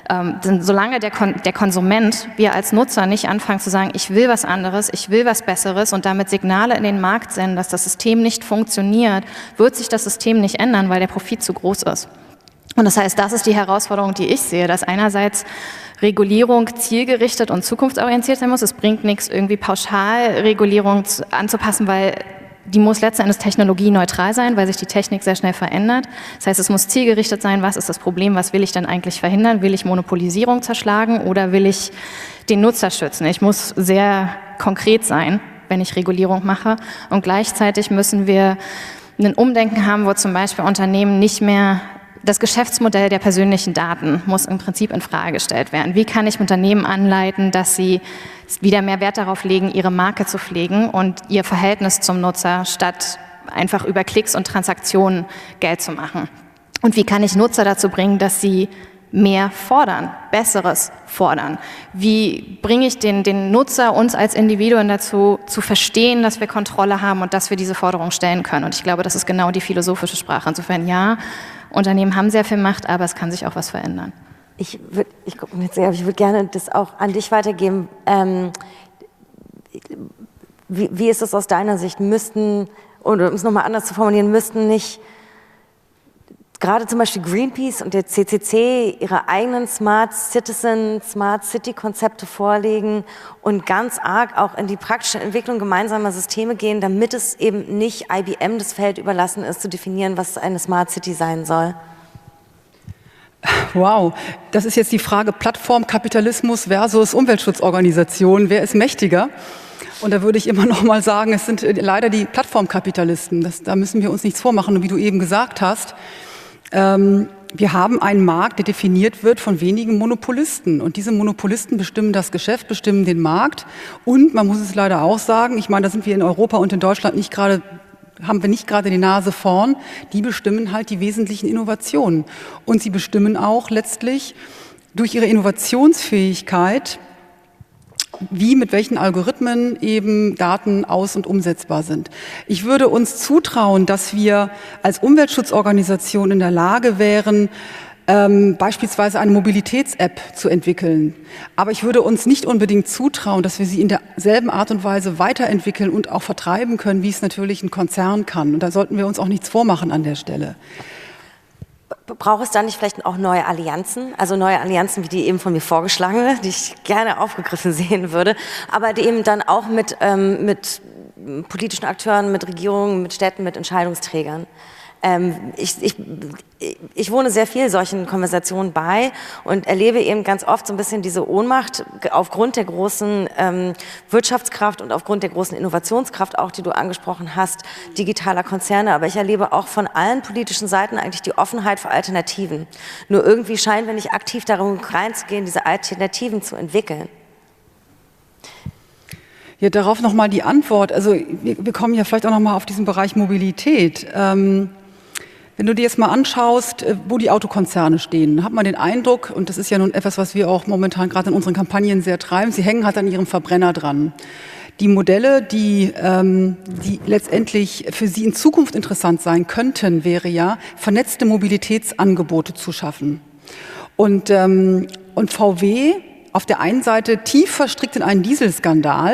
Solange der Konsument, wir als Nutzer nicht anfangen zu sagen, ich will was anderes, ich will was Besseres und damit Signale in den Markt senden, dass das System nicht funktioniert, wird sich das System nicht ändern, weil der Profit zu groß ist. Und das heißt, das ist die Herausforderung, die ich sehe, dass einerseits Regulierung zielgerichtet und zukunftsorientiert sein muss. Es bringt nichts, irgendwie Pauschalregulierung anzupassen, weil die muss letzten Endes technologieneutral sein, weil sich die Technik sehr schnell verändert. Das heißt, es muss zielgerichtet sein, was ist das Problem, was will ich denn eigentlich verhindern? Will ich Monopolisierung zerschlagen oder will ich den Nutzer schützen? Ich muss sehr konkret sein, wenn ich Regulierung mache. Und gleichzeitig müssen wir ein Umdenken haben, wo zum Beispiel Unternehmen nicht mehr das Geschäftsmodell der persönlichen Daten muss im Prinzip in Frage gestellt werden. Wie kann ich Unternehmen anleiten, dass sie wieder mehr Wert darauf legen, ihre Marke zu pflegen und ihr Verhältnis zum Nutzer, statt einfach über Klicks und Transaktionen Geld zu machen? Und wie kann ich Nutzer dazu bringen, dass sie mehr fordern, Besseres fordern? Wie bringe ich den Nutzer, uns als Individuen dazu, zu verstehen, dass wir Kontrolle haben und dass wir diese Forderung stellen können? Und ich glaube, das ist genau die philosophische Sprache. Insofern ja, Unternehmen haben sehr viel Macht, aber es kann sich auch was verändern. Ich würde gerne das auch an dich weitergeben. Wie ist es aus deiner Sicht? Müssten, oder um es nochmal anders zu formulieren, müssten nicht gerade zum Beispiel Greenpeace und der CCC ihre eigenen Smart Citizen, Smart City Konzepte vorlegen und ganz arg auch in die praktische Entwicklung gemeinsamer Systeme gehen, damit es eben nicht IBM das Feld überlassen ist, zu definieren, was eine Smart City sein soll? Wow, das ist jetzt die Frage Plattformkapitalismus versus Umweltschutzorganisation. Wer ist mächtiger? Und da würde ich immer noch mal sagen, es sind leider die Plattformkapitalisten. Da müssen wir uns nichts vormachen. Und wie du eben gesagt hast, wir haben einen Markt, der definiert wird von wenigen Monopolisten. Und diese Monopolisten bestimmen das Geschäft, bestimmen den Markt. Und man muss es leider auch sagen, ich meine, da sind wir in Europa und in Deutschland haben wir nicht gerade die Nase vorn. Die bestimmen halt die wesentlichen Innovationen. Und sie bestimmen auch letztlich durch ihre Innovationsfähigkeit, wie mit welchen Algorithmen eben Daten aus- und umsetzbar sind. Ich würde uns zutrauen, dass wir als Umweltschutzorganisation in der Lage wären, beispielsweise eine Mobilitäts-App zu entwickeln. Aber ich würde uns nicht unbedingt zutrauen, dass wir sie in derselben Art und Weise weiterentwickeln und auch vertreiben können, wie es natürlich ein Konzern kann. Und da sollten wir uns auch nichts vormachen an der Stelle. Braucht es da nicht vielleicht auch neue Allianzen? Also neue Allianzen, wie die eben von mir vorgeschlagene, die ich gerne aufgegriffen sehen würde, aber die eben dann auch mit politischen Akteuren, mit Regierungen, mit Städten, mit Entscheidungsträgern. Ich wohne sehr viel solchen Konversationen bei und erlebe eben ganz oft so ein bisschen diese Ohnmacht aufgrund der großen Wirtschaftskraft und aufgrund der großen Innovationskraft auch, die du angesprochen hast, digitaler Konzerne. Aber ich erlebe auch von allen politischen Seiten eigentlich die Offenheit für Alternativen. Nur irgendwie scheinen wir nicht aktiv darum reinzugehen, diese Alternativen zu entwickeln. Ja, darauf nochmal die Antwort. Also wir kommen ja vielleicht auch nochmal auf diesen Bereich Mobilität. Wenn du dir jetzt mal anschaust, wo die Autokonzerne stehen, hat man den Eindruck, und das ist ja nun etwas, was wir auch momentan gerade in unseren Kampagnen sehr treiben, sie hängen halt an ihrem Verbrenner dran. Die Modelle, die letztendlich für sie in Zukunft interessant sein könnten, wäre ja, vernetzte Mobilitätsangebote zu schaffen. Und VW auf der einen Seite tief verstrickt in einen Dieselskandal,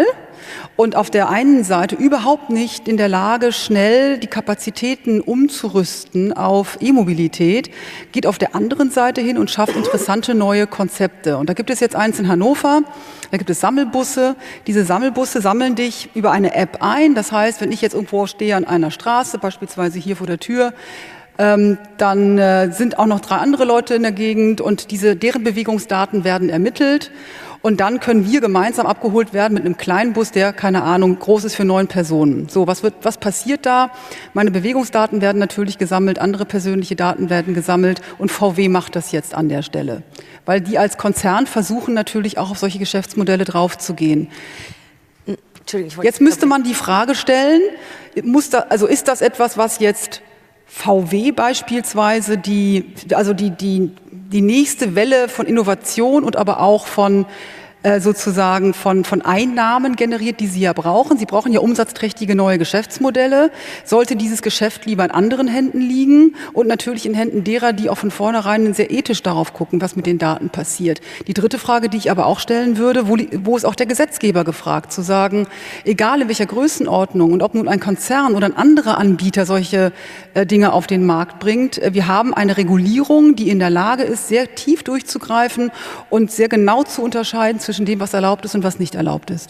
und auf der einen Seite überhaupt nicht in der Lage, schnell die Kapazitäten umzurüsten auf E-Mobilität, geht auf der anderen Seite hin und schafft interessante neue Konzepte. Und da gibt es jetzt eins in Hannover, da gibt es Sammelbusse. Diese Sammelbusse sammeln dich über eine App ein. Das heißt, wenn ich jetzt irgendwo stehe an einer Straße, beispielsweise hier vor der Tür, dann sind auch noch 3 andere Leute in der Gegend und deren Bewegungsdaten werden ermittelt. Und dann können wir gemeinsam abgeholt werden mit einem kleinen Bus, der, keine Ahnung, groß ist für 9 Personen. So, was passiert da? Meine Bewegungsdaten werden natürlich gesammelt, andere persönliche Daten werden gesammelt und VW macht das jetzt an der Stelle. Weil die als Konzern versuchen natürlich auch auf solche Geschäftsmodelle draufzugehen. Jetzt müsste man die Frage stellen, ist das etwas, was jetzt VW beispielsweise die nächste Welle von Innovation und aber auch von sozusagen von Einnahmen generiert, die sie ja brauchen. Sie brauchen ja umsatzträchtige neue Geschäftsmodelle. Sollte dieses Geschäft lieber in anderen Händen liegen und natürlich in Händen derer, die auch von vornherein sehr ethisch darauf gucken, was mit den Daten passiert. Die dritte Frage, die ich aber auch stellen würde, wo ist auch der Gesetzgeber gefragt, zu sagen, egal in welcher Größenordnung und ob nun ein Konzern oder ein anderer Anbieter solche Dinge auf den Markt bringt, wir haben eine Regulierung, die in der Lage ist, sehr tief durchzugreifen und sehr genau zu unterscheiden zwischen dem, was erlaubt ist und was nicht erlaubt ist.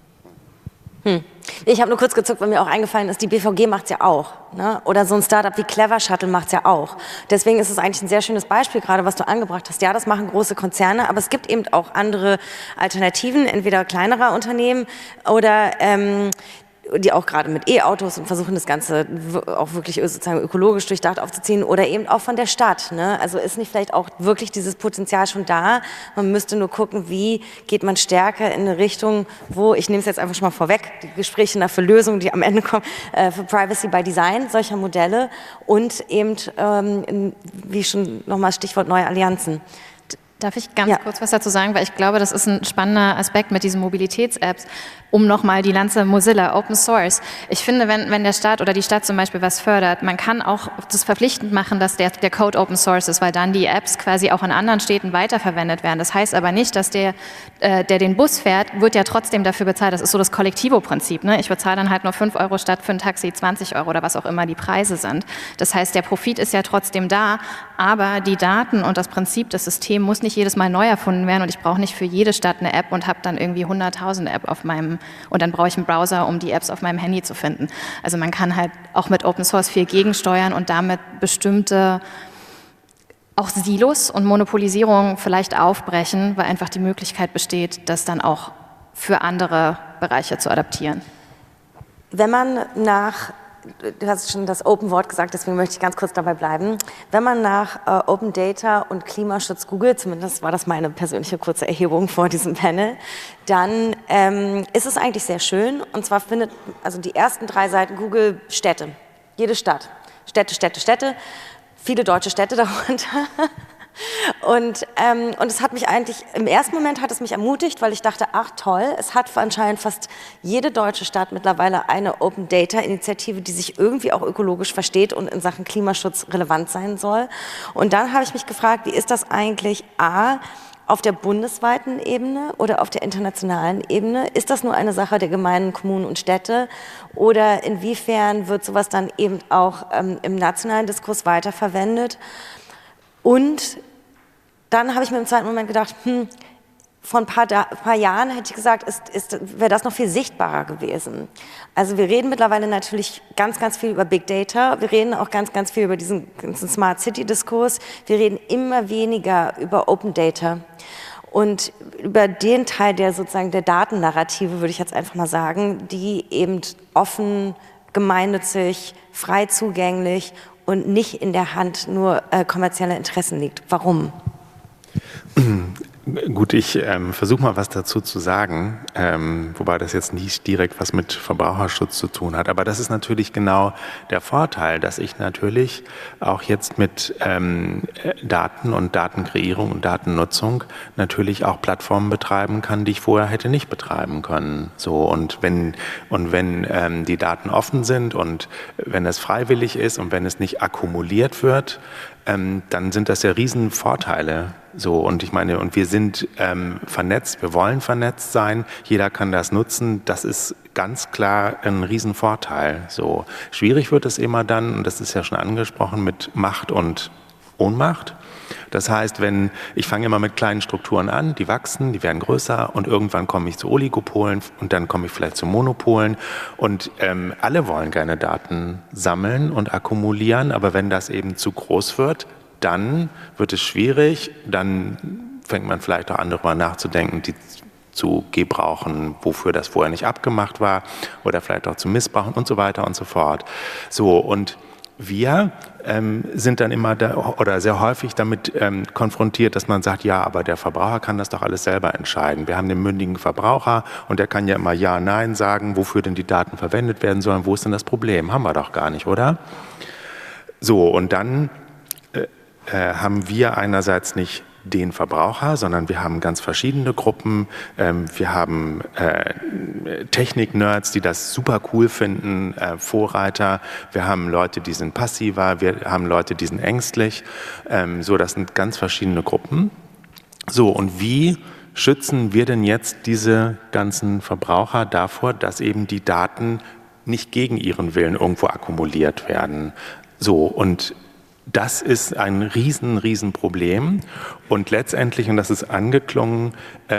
Ich habe nur kurz gezuckt, weil mir auch eingefallen ist, die BVG macht es ja auch. Ne? Oder so ein Startup wie Clever Shuttle macht es ja auch. Deswegen ist es eigentlich ein sehr schönes Beispiel, gerade was du angebracht hast. Ja, das machen große Konzerne, aber es gibt eben auch andere Alternativen, entweder kleinerer Unternehmen oder die auch gerade mit E-Autos und versuchen das Ganze auch wirklich sozusagen ökologisch durchdacht aufzuziehen oder eben auch von der Stadt. Ne? Also ist nicht vielleicht auch wirklich dieses Potenzial schon da? Man müsste nur gucken, wie geht man stärker in eine Richtung, wo, ich nehme es jetzt einfach schon mal vorweg, die Gespräche nach für Lösungen, die am Ende kommen, für Privacy by Design solcher Modelle und eben, wie schon nochmal Stichwort neue Allianzen. Darf ich ganz kurz was dazu sagen, weil ich glaube, das ist ein spannender Aspekt mit diesen Mobilitäts-Apps, um nochmal die Lanze Mozilla, Open Source. Ich finde, wenn der Staat oder die Stadt zum Beispiel was fördert, man kann auch das verpflichtend machen, dass der Code Open Source ist, weil dann die Apps quasi auch in anderen Städten weiterverwendet werden. Das heißt aber nicht, dass der den Bus fährt, wird ja trotzdem dafür bezahlt. Das ist so das Kollektivo-Prinzip. Ne? Ich bezahle dann halt nur 5 Euro statt für ein Taxi 20 Euro oder was auch immer die Preise sind. Das heißt, der Profit ist ja trotzdem da, aber die Daten und das Prinzip, das System muss nicht jedes Mal neu erfunden werden und ich brauche nicht für jede Stadt eine App und habe dann irgendwie 100.000 Apps auf meinem, und dann brauche ich einen Browser, um die Apps auf meinem Handy zu finden. Also man kann halt auch mit Open Source viel gegensteuern und damit bestimmte auch Silos und Monopolisierung vielleicht aufbrechen, weil einfach die Möglichkeit besteht, das dann auch für andere Bereiche zu adaptieren. Wenn man du hast schon das Open-Wort gesagt, deswegen möchte ich ganz kurz dabei bleiben. Wenn man nach Open Data und Klimaschutz googelt, zumindest war das meine persönliche kurze Erhebung vor diesem Panel, dann ist es eigentlich sehr schön. Und zwar findet, also die ersten 3 Seiten Google Städte, jede Stadt. Städte, viele deutsche Städte darunter. Und es hat mich eigentlich, im ersten Moment hat es mich ermutigt, weil ich dachte, ach toll, es hat anscheinend fast jede deutsche Stadt mittlerweile eine Open Data Initiative, die sich irgendwie auch ökologisch versteht und in Sachen Klimaschutz relevant sein soll. Und dann habe ich mich gefragt, wie ist das eigentlich auf der bundesweiten Ebene oder auf der internationalen Ebene? Ist das nur eine Sache der Gemeinden, Kommunen und Städte? Oder inwiefern wird sowas dann eben auch im nationalen Diskurs weiterverwendet? Und dann habe ich mir im zweiten Moment gedacht, vor ein paar Jahren hätte ich gesagt, wäre das noch viel sichtbarer gewesen. Also wir reden mittlerweile natürlich ganz, ganz viel über Big Data. Wir reden auch ganz, ganz viel über diesen Smart City-Diskurs. Wir reden immer weniger über Open Data. Und über den Teil der sozusagen der Datennarrative, würde ich jetzt einfach mal sagen, die eben offen, gemeinnützig, frei zugänglich und nicht in der Hand nur kommerzieller Interessen liegt. Warum? Gut, ich versuche mal was dazu zu sagen, wobei das jetzt nicht direkt was mit Verbraucherschutz zu tun hat. Aber das ist natürlich genau der Vorteil, dass ich natürlich auch jetzt mit Daten und Datenkreierung und Datennutzung natürlich auch Plattformen betreiben kann, die ich vorher hätte nicht betreiben können. So, und wenn die Daten offen sind und wenn es freiwillig ist und wenn es nicht akkumuliert wird, dann sind das ja Riesenvorteile. So, und ich meine, und wir sind vernetzt, wir wollen vernetzt sein, jeder kann das nutzen, das ist ganz klar ein Riesenvorteil. So, schwierig wird es immer dann, und das ist ja schon angesprochen, mit Macht und Ohnmacht. Das heißt, ich fange immer mit kleinen Strukturen an, die wachsen, die werden größer und irgendwann komme ich zu Oligopolen und dann komme ich vielleicht zu Monopolen und alle wollen gerne Daten sammeln und akkumulieren, aber wenn das eben zu groß wird, dann wird es schwierig, dann fängt man vielleicht auch an, darüber nachzudenken, die zu gebrauchen, wofür das vorher nicht abgemacht war oder vielleicht auch zu missbrauchen und so weiter und so fort. So, und wir sind dann immer oder sehr häufig damit konfrontiert, dass man sagt, ja, aber der Verbraucher kann das doch alles selber entscheiden. Wir haben den mündigen Verbraucher und der kann ja immer Ja, Nein sagen, wofür denn die Daten verwendet werden sollen. Wo ist denn das Problem? Haben wir doch gar nicht, oder? So, und dann haben wir einerseits nicht den Verbraucher, sondern wir haben ganz verschiedene Gruppen. Wir haben Technik-Nerds, die das super cool finden, Vorreiter. Wir haben Leute, die sind passiver. Wir haben Leute, die sind ängstlich. So, das sind ganz verschiedene Gruppen. So, und wie schützen wir denn jetzt diese ganzen Verbraucher davor, dass eben die Daten nicht gegen ihren Willen irgendwo akkumuliert werden? So, und das ist ein riesen Problem und letztendlich, und das ist angeklungen,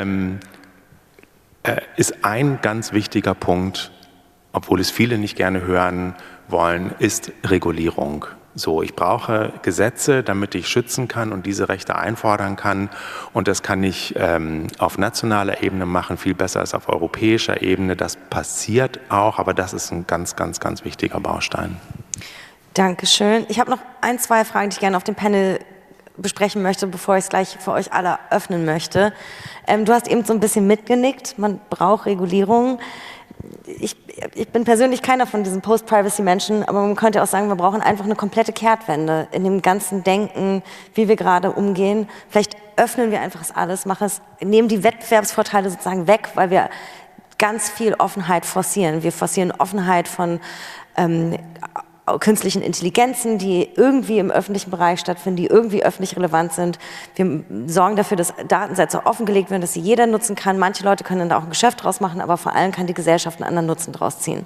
ist ein ganz wichtiger Punkt, obwohl es viele nicht gerne hören wollen, ist Regulierung. So, ich brauche Gesetze, damit ich schützen kann und diese Rechte einfordern kann und das kann ich auf nationaler Ebene machen, viel besser als auf europäischer Ebene. Das passiert auch, aber das ist ein ganz wichtiger Baustein. Dankeschön. Ich habe noch 1, 2 Fragen, die ich gerne auf dem Panel besprechen möchte, bevor ich es gleich für euch alle öffnen möchte. Du hast eben so ein bisschen mitgenickt, man braucht Regulierung. Ich bin persönlich keiner von diesen Post-Privacy-Menschen, aber man könnte auch sagen, wir brauchen einfach eine komplette Kehrtwende in dem ganzen Denken, wie wir gerade umgehen. Vielleicht öffnen wir einfach das alles, nehmen die Wettbewerbsvorteile sozusagen weg, weil wir ganz viel Offenheit forcieren. Wir forcieren Offenheit von künstlichen Intelligenzen, die irgendwie im öffentlichen Bereich stattfinden, die irgendwie öffentlich relevant sind. Wir sorgen dafür, dass Datensätze offengelegt werden, dass sie jeder nutzen kann. Manche Leute können da auch ein Geschäft draus machen, aber vor allem kann die Gesellschaft einen anderen Nutzen draus ziehen.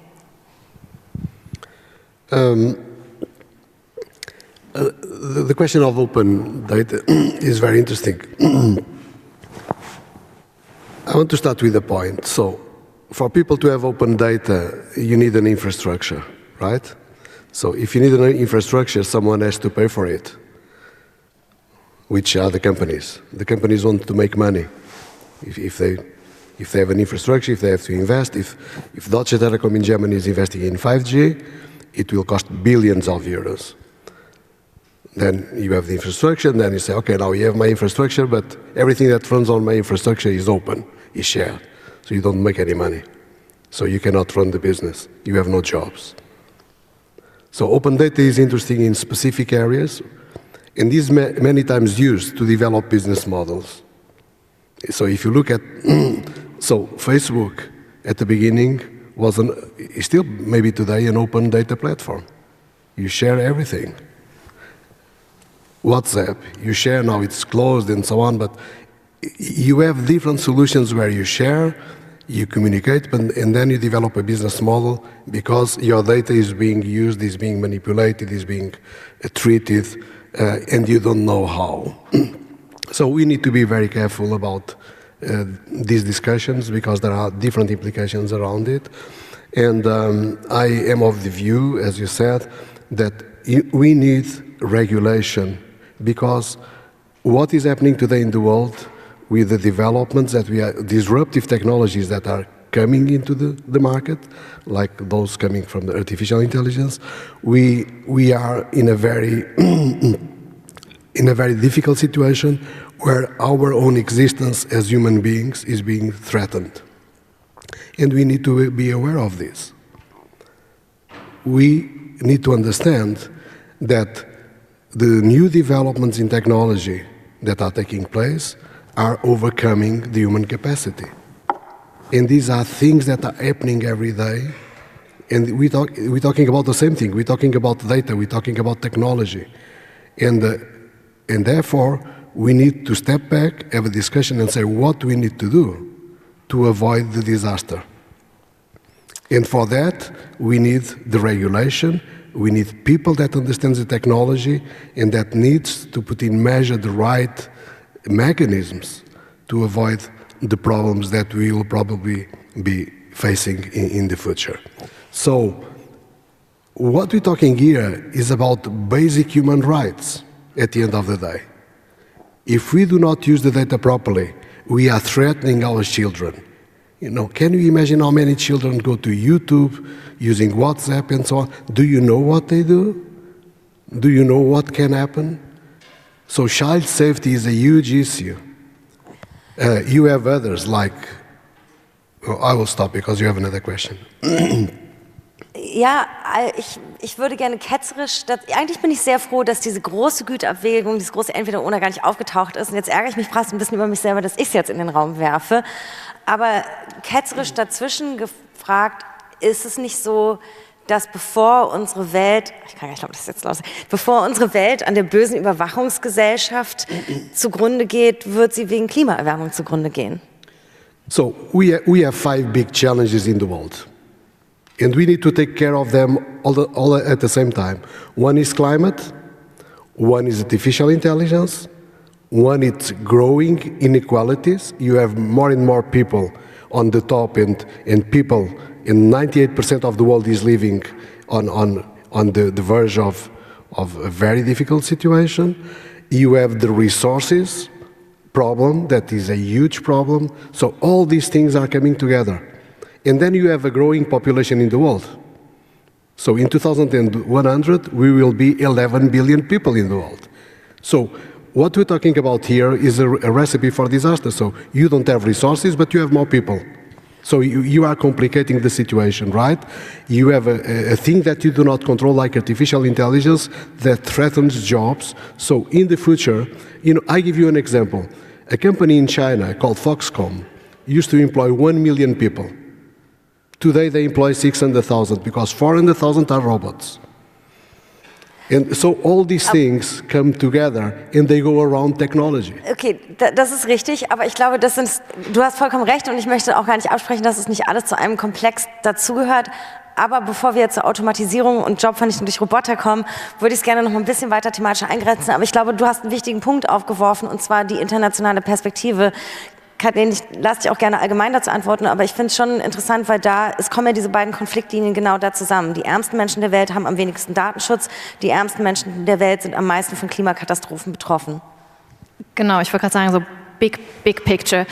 The question of open data is very interesting. I want to start with a point. So, for people to have open data, you need an infrastructure, right? So if you need an infrastructure, someone has to pay for it, which are the companies. The companies want to make money. If they have an infrastructure, if they have to invest, if Deutsche Telekom in Germany is investing in 5G, it will cost billions of euros. Then you have the infrastructure, and then you say, okay, now you have my infrastructure, but everything that runs on my infrastructure is open, is shared. So you don't make any money. So you cannot run the business. You have no jobs. So open data is interesting in specific areas, and is many times used to develop business models. So if you look at, so Facebook at the beginning is still maybe today an open data platform. You share everything. WhatsApp, you share, now it's closed and so on, but you have different solutions where you share, you communicate, and then you develop a business model because your data is being used, is being manipulated, is being treated, and you don't know how. So we need to be very careful about these discussions because there are different implications around it. And I am of the view, as you said, that we need regulation because what is happening today in the world with the developments that disruptive technologies that are coming into the market, like those coming from the artificial intelligence, we are in a very in a very difficult situation where our own existence as human beings is being threatened. And we need to be aware of this. We need to understand that the new developments in technology that are taking place are overcoming the human capacity. And these are things that are happening every day. And we're talking about the same thing. We're talking about data. We're talking about technology. And And therefore, we need to step back, have a discussion and say what do we need to do to avoid the disaster. And for that, we need the regulation, we need people that understand the technology and that needs to put in measure the right mechanisms to avoid the problems that we will probably be facing in the future. So, what we're talking here is about basic human rights at the end of the day. If we do not use the data properly, we are threatening our children. You know, can you imagine how many children go to YouTube using WhatsApp and so on? Do you know what they do? Do you know what can happen? So child safety is a huge issue. You have others like, I will stop because you have another question. Ja, ich würde gerne ketzerisch, eigentlich bin ich sehr froh, dass diese große Güterabwägung, dieses große Entweder-Oder gar nicht aufgetaucht ist. Und jetzt ärgere ich mich fast ein bisschen über mich selber, dass ich es jetzt in den Raum werfe. Aber ketzerisch dazwischen gefragt, ist es nicht so, dass bevor unsere Welt, bevor unsere Welt an der bösen Überwachungsgesellschaft zugrunde geht, wird sie wegen Klimaerwärmung zugrunde gehen? So, we have 5 big challenges in the world. And we need to take care of them all at the same time. One is climate, one is artificial intelligence, one is growing inequalities. You have more and more people on the top and people, and 98% of the world is living on the verge of a very difficult situation. You have the resources problem, that is a huge problem. So all these things are coming together. And then you have a growing population in the world. So in 2100, we will be 11 billion people in the world. So what we're talking about here is a recipe for disaster. So you don't have resources, but you have more people. So you are complicating the situation, right? You have a thing that you do not control, like artificial intelligence, that threatens jobs. So in the future, you know, I give you an example. A company in China called Foxconn used to employ 1 million people. Today they employ 600,000 because 400,000 are robots. And so all these things come together and they go around technology. Okay, das ist richtig, aber ich glaube, du hast vollkommen recht und ich möchte auch gar nicht absprechen, dass es nicht alles zu einem Komplex dazugehört. Aber bevor wir zur Automatisierung und Jobvernichtung durch Roboter kommen, würde ich es gerne noch ein bisschen weiter thematisch eingrenzen. Aber ich glaube, du hast einen wichtigen Punkt aufgeworfen, und zwar die internationale Perspektive. Kathleen, ich lasse dich auch gerne allgemein dazu antworten, aber ich finde es schon interessant, weil es kommen ja diese beiden Konfliktlinien genau da zusammen. Die ärmsten Menschen der Welt haben am wenigsten Datenschutz, die ärmsten Menschen der Welt sind am meisten von Klimakatastrophen betroffen. Genau, ich wollte gerade sagen, so Big Picture,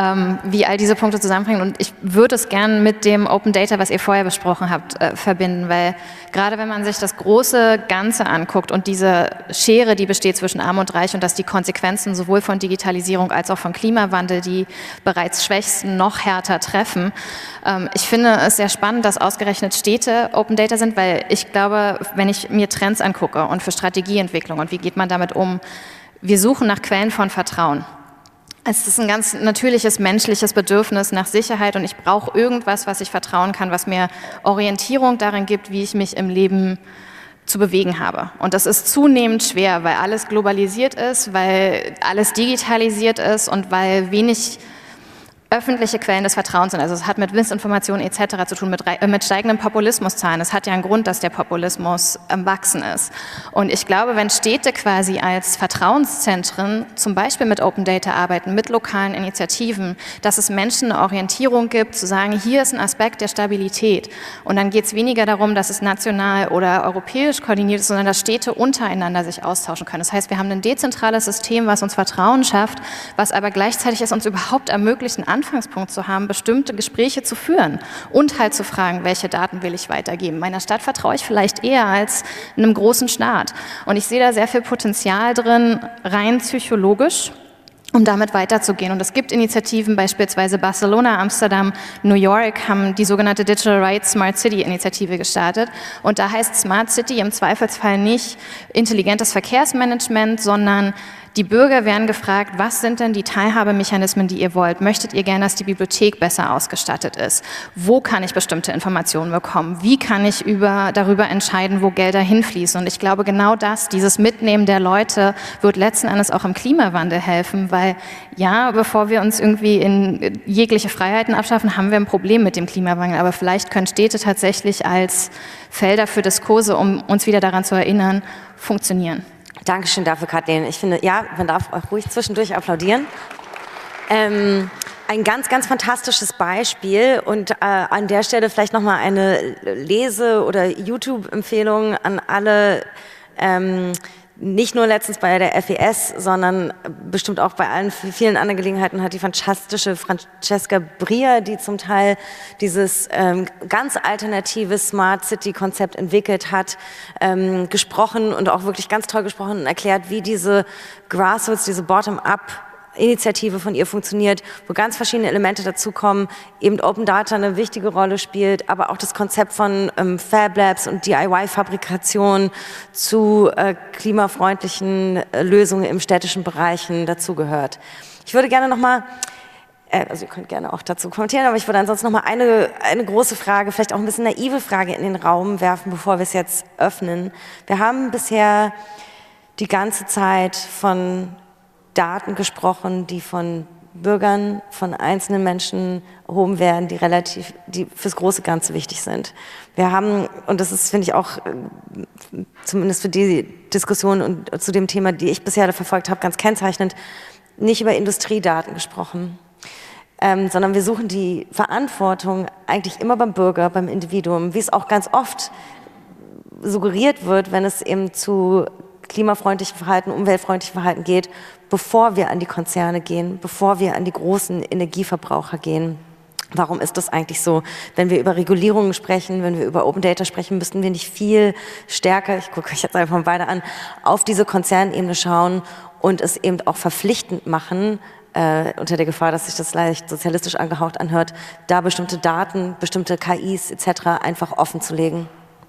wie all diese Punkte zusammenhängen. Und ich würde es gern mit dem Open Data, was ihr vorher besprochen habt, verbinden, weil gerade wenn man sich das große Ganze anguckt und diese Schere, die besteht zwischen Arm und Reich und dass die Konsequenzen sowohl von Digitalisierung als auch von Klimawandel die bereits Schwächsten noch härter treffen. Ich finde es sehr spannend, dass ausgerechnet Städte Open Data sind, weil ich glaube, wenn ich mir Trends angucke und für Strategieentwicklung und wie geht man damit um, wir suchen nach Quellen von Vertrauen. Es ist ein ganz natürliches menschliches Bedürfnis nach Sicherheit und ich brauche irgendwas, was ich vertrauen kann, was mir Orientierung darin gibt, wie ich mich im Leben zu bewegen habe. Und das ist zunehmend schwer, weil alles globalisiert ist, weil alles digitalisiert ist und weil wenig öffentliche Quellen des Vertrauens sind. Also es hat mit Missinformation etc. zu tun, mit steigenden Populismuszahlen. Es hat ja einen Grund, dass der Populismus am Wachsen ist. Und ich glaube, wenn Städte quasi als Vertrauenszentren zum Beispiel mit Open Data arbeiten, mit lokalen Initiativen, dass es Menschen eine Orientierung gibt, zu sagen, hier ist ein Aspekt der Stabilität. Und dann geht es weniger darum, dass es national oder europäisch koordiniert ist, sondern dass Städte untereinander sich austauschen können. Das heißt, wir haben ein dezentrales System, was uns Vertrauen schafft, was aber gleichzeitig es uns überhaupt ermöglicht, einen Anfangspunkt zu haben, bestimmte Gespräche zu führen und halt zu fragen, welche Daten will ich weitergeben. Meiner Stadt vertraue ich vielleicht eher als einem großen Staat. Und ich sehe da sehr viel Potenzial drin, rein psychologisch, um damit weiterzugehen. Und es gibt Initiativen, beispielsweise Barcelona, Amsterdam, New York haben die sogenannte Digital Rights Smart City Initiative gestartet. Und da heißt Smart City im Zweifelsfall nicht intelligentes Verkehrsmanagement, sondern Die Bürger werden gefragt, was sind denn die Teilhabemechanismen, die ihr wollt? Möchtet ihr gerne, dass die Bibliothek besser ausgestattet ist? Wo kann ich bestimmte Informationen bekommen? Wie kann ich darüber entscheiden, wo Gelder hinfließen? Und ich glaube, genau das, dieses Mitnehmen der Leute, wird letzten Endes auch im Klimawandel helfen, weil ja, bevor wir uns irgendwie in jegliche Freiheiten abschaffen, haben wir ein Problem mit dem Klimawandel. Aber vielleicht können Städte tatsächlich als Felder für Diskurse, um uns wieder daran zu erinnern, funktionieren. Dankeschön dafür, Kathleen. Ich finde, ja, man darf auch ruhig zwischendurch applaudieren. Ein ganz, ganz fantastisches Beispiel und an der Stelle vielleicht nochmal eine Lese- oder YouTube-Empfehlung an alle, nicht nur letztens bei der FES, sondern bestimmt auch bei vielen anderen Gelegenheiten hat die fantastische Francesca Bria, die zum Teil dieses ganz alternative Smart City-Konzept entwickelt hat, gesprochen und auch wirklich ganz toll gesprochen und erklärt, wie diese Grassroots, diese Bottom-up Initiative von ihr funktioniert, wo ganz verschiedene Elemente dazukommen, eben Open Data eine wichtige Rolle spielt, aber auch das Konzept von Fab Labs und DIY-Fabrikation zu klimafreundlichen Lösungen im städtischen Bereichen dazugehört. Ich würde gerne nochmal, also ihr könnt gerne auch dazu kommentieren, aber ich würde ansonsten nochmal eine große Frage, vielleicht auch ein bisschen naive Frage in den Raum werfen, bevor wir es jetzt öffnen. Wir haben bisher die ganze Zeit von Daten gesprochen, die von Bürgern, von einzelnen Menschen erhoben werden, die fürs große Ganze wichtig sind. Wir haben, und das ist, finde ich auch, zumindest für die Diskussion und zu dem Thema, die ich bisher verfolgt habe, ganz kennzeichnend, nicht über Industriedaten gesprochen, sondern wir suchen die Verantwortung eigentlich immer beim Bürger, beim Individuum, wie es auch ganz oft suggeriert wird, wenn es eben zu klimafreundlichem Verhalten, umweltfreundlichem Verhalten geht, bevor wir an die Konzerne gehen, bevor wir an die großen Energieverbraucher gehen. Warum ist das eigentlich so? Wenn wir über Regulierungen sprechen, wenn wir über Open Data sprechen, müssten wir nicht viel stärker, ich gucke euch jetzt einfach mal beide an, auf diese Konzernebene schauen und es eben auch verpflichtend machen, unter der Gefahr, dass sich das leicht sozialistisch angehaucht anhört, da bestimmte Daten, bestimmte KIs etc. einfach offen zu legen?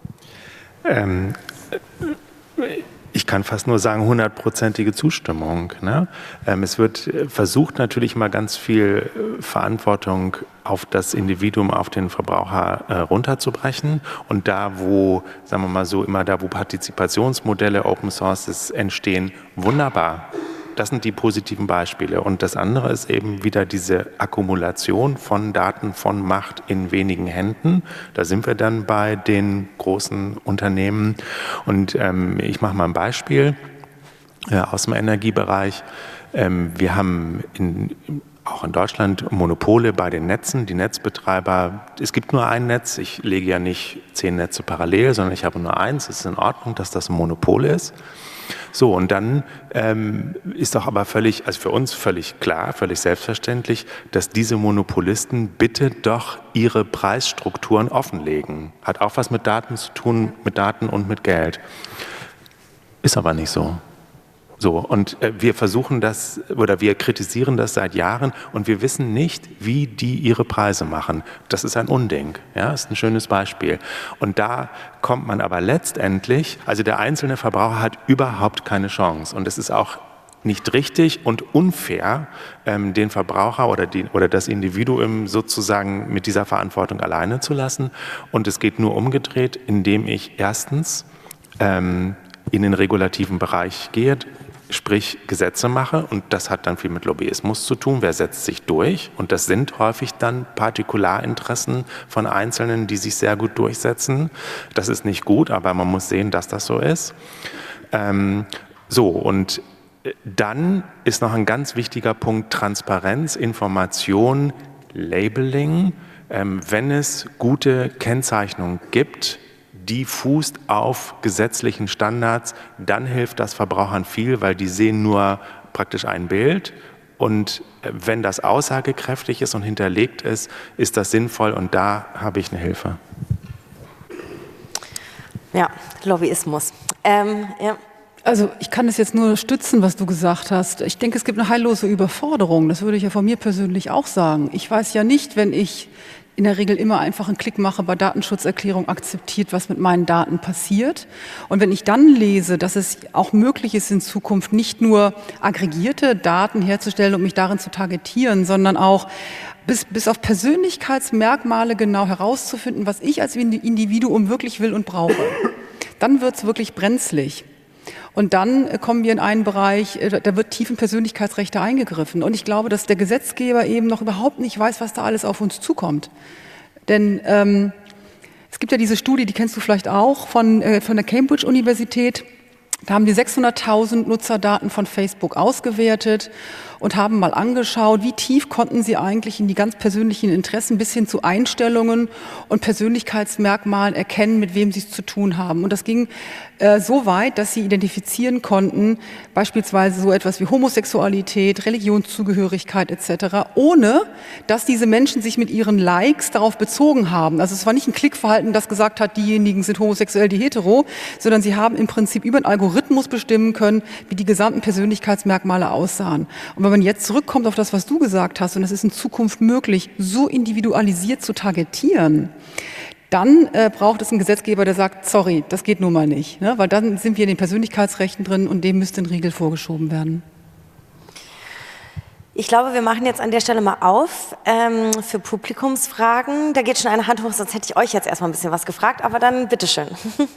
Ich kann fast nur sagen, 100%ige Zustimmung. Ne? Es wird versucht, natürlich mal ganz viel Verantwortung auf das Individuum, auf den Verbraucher runterzubrechen. Und da, wo, sagen wir mal so, immer da, wo Partizipationsmodelle, Open Sources entstehen, wunderbar. Das sind die positiven Beispiele. Und das andere ist eben wieder diese Akkumulation von Daten, von Macht in wenigen Händen. Da sind wir dann bei den großen Unternehmen. Und ich mache mal ein Beispiel aus dem Energiebereich. Wir haben auch in Deutschland Monopole bei den Netzen, die Netzbetreiber. Es gibt nur ein Netz. Ich lege ja nicht 10 Netze parallel, sondern ich habe nur eins. Es ist in Ordnung, dass das ein Monopol ist. So, und dann ist doch aber völlig, also für uns völlig klar, völlig selbstverständlich, dass diese Monopolisten bitte doch ihre Preisstrukturen offenlegen. Hat auch was mit Daten zu tun, mit Daten und mit Geld. Ist aber nicht so. So, und wir versuchen das, oder wir kritisieren das seit Jahren und wir wissen nicht, wie die ihre Preise machen. Das ist ein Unding, ja, ist ein schönes Beispiel. Und da kommt man aber letztendlich, also der einzelne Verbraucher hat überhaupt keine Chance und es ist auch nicht richtig und unfair, den Verbraucher oder das Individuum sozusagen mit dieser Verantwortung alleine zu lassen. Und es geht nur umgedreht, indem ich erstens in den regulativen Bereich gehe, sprich Gesetze mache, und das hat dann viel mit Lobbyismus zu tun. Wer setzt sich durch? Und das sind häufig dann Partikularinteressen von Einzelnen, die sich sehr gut durchsetzen. Das ist nicht gut, aber man muss sehen, dass das so ist. Und dann ist noch ein ganz wichtiger Punkt Transparenz, Information, Labeling. Wenn es gute Kennzeichnung gibt, die fußt auf gesetzlichen Standards, dann hilft das Verbrauchern viel, weil die sehen nur praktisch ein Bild. Und wenn das aussagekräftig ist und hinterlegt ist, ist das sinnvoll und da habe ich eine Hilfe. Ja, Lobbyismus. Ja. Also ich kann es jetzt nur stützen, was du gesagt hast. Ich denke, es gibt eine heillose Überforderung. Das würde ich ja von mir persönlich auch sagen. Ich weiß ja nicht, wenn ich in der Regel immer einfach einen Klick mache, bei Datenschutzerklärung akzeptiert, was mit meinen Daten passiert. Und wenn ich dann lese, dass es auch möglich ist, in Zukunft nicht nur aggregierte Daten herzustellen, um mich darin zu targetieren, sondern auch bis auf Persönlichkeitsmerkmale genau herauszufinden, was ich als Individuum wirklich will und brauche, dann wird es wirklich brenzlig. Und dann kommen wir in einen Bereich, da wird tief in Persönlichkeitsrechte eingegriffen. Und ich glaube, dass der Gesetzgeber eben noch überhaupt nicht weiß, was da alles auf uns zukommt. Denn es gibt ja diese Studie, die kennst du vielleicht auch, von der Cambridge-Universität. Da haben die 600.000 Nutzerdaten von Facebook ausgewertet und haben mal angeschaut, wie tief konnten sie eigentlich in die ganz persönlichen Interessen bis hin zu Einstellungen und Persönlichkeitsmerkmalen erkennen, mit wem sie es zu tun haben. Und das ging so weit, dass sie identifizieren konnten, beispielsweise so etwas wie Homosexualität, Religionszugehörigkeit etc., ohne dass diese Menschen sich mit ihren Likes darauf bezogen haben. Also es war nicht ein Klickverhalten, das gesagt hat, diejenigen sind homosexuell, die hetero, sondern sie haben im Prinzip über einen Algorithmus bestimmen können, wie die gesamten Persönlichkeitsmerkmale aussahen. Und wenn man jetzt zurückkommt auf das, was du gesagt hast, und es ist in Zukunft möglich, so individualisiert zu targetieren, dann braucht es einen Gesetzgeber, der sagt, sorry, das geht nun mal nicht. Ne? Weil dann sind wir in den Persönlichkeitsrechten drin und dem müsste ein Riegel vorgeschoben werden. Ich glaube, wir machen jetzt an der Stelle mal auf für Publikumsfragen. Da geht schon eine Hand hoch, sonst hätte ich euch jetzt erstmal ein bisschen was gefragt, aber dann bitteschön.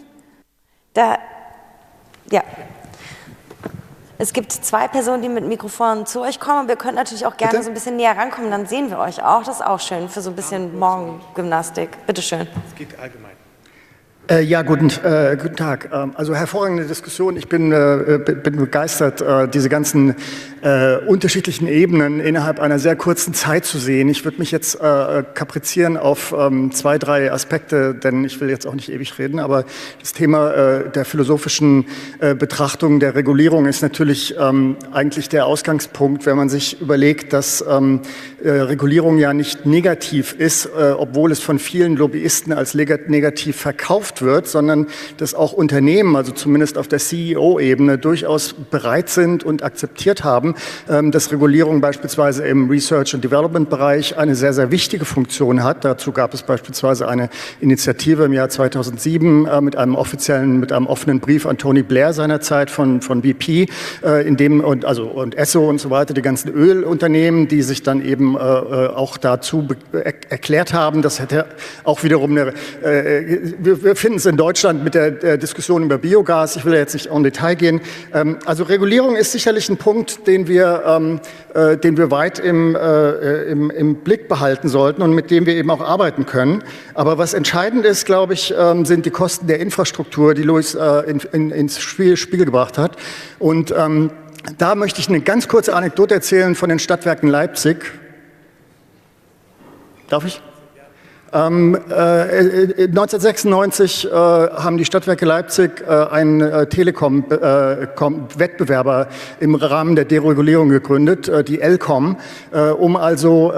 Ja. Es gibt 2 Personen, die mit Mikrofonen zu euch kommen. Wir können natürlich auch gerne so ein bisschen näher rankommen, dann sehen wir euch auch. Das ist auch schön für so ein bisschen Morgengymnastik. Bitte schön. Es geht allgemein. Ja, guten Tag. Also hervorragende Diskussion. Ich bin begeistert, diese ganzen unterschiedlichen Ebenen innerhalb einer sehr kurzen Zeit zu sehen. Ich würde mich jetzt kaprizieren auf 2, 3 Aspekte, denn ich will jetzt auch nicht ewig reden, aber das Thema der philosophischen Betrachtung der Regulierung ist natürlich eigentlich der Ausgangspunkt, wenn man sich überlegt, dass Regulierung ja nicht negativ ist, obwohl es von vielen Lobbyisten als negativ verkauft wird, sondern dass auch Unternehmen, also zumindest auf der CEO-Ebene, durchaus bereit sind und akzeptiert haben, dass Regulierung beispielsweise im Research- and Development-Bereich eine sehr, sehr wichtige Funktion hat. Dazu gab es beispielsweise eine Initiative im Jahr 2007 mit einem offenen Brief an Tony Blair seinerzeit von BP, in dem und Esso und so weiter, die ganzen Ölunternehmen, die sich dann eben auch dazu erklärt haben. Das hätte auch wiederum wir finden es in Deutschland mit der Diskussion über Biogas. Ich will ja jetzt nicht en Detail gehen. Also Regulierung ist sicherlich ein Punkt, den wir weit im Blick behalten sollten und mit dem wir eben auch arbeiten können. Aber was entscheidend ist, glaube ich, sind die Kosten der Infrastruktur, die Luis ins Spiel gebracht hat. Und da möchte ich eine ganz kurze Anekdote erzählen von den Stadtwerken Leipzig. Darf ich? 1996 haben die Stadtwerke Leipzig einen Telekom-Wettbewerber im Rahmen der Deregulierung gegründet, die Elcom, um also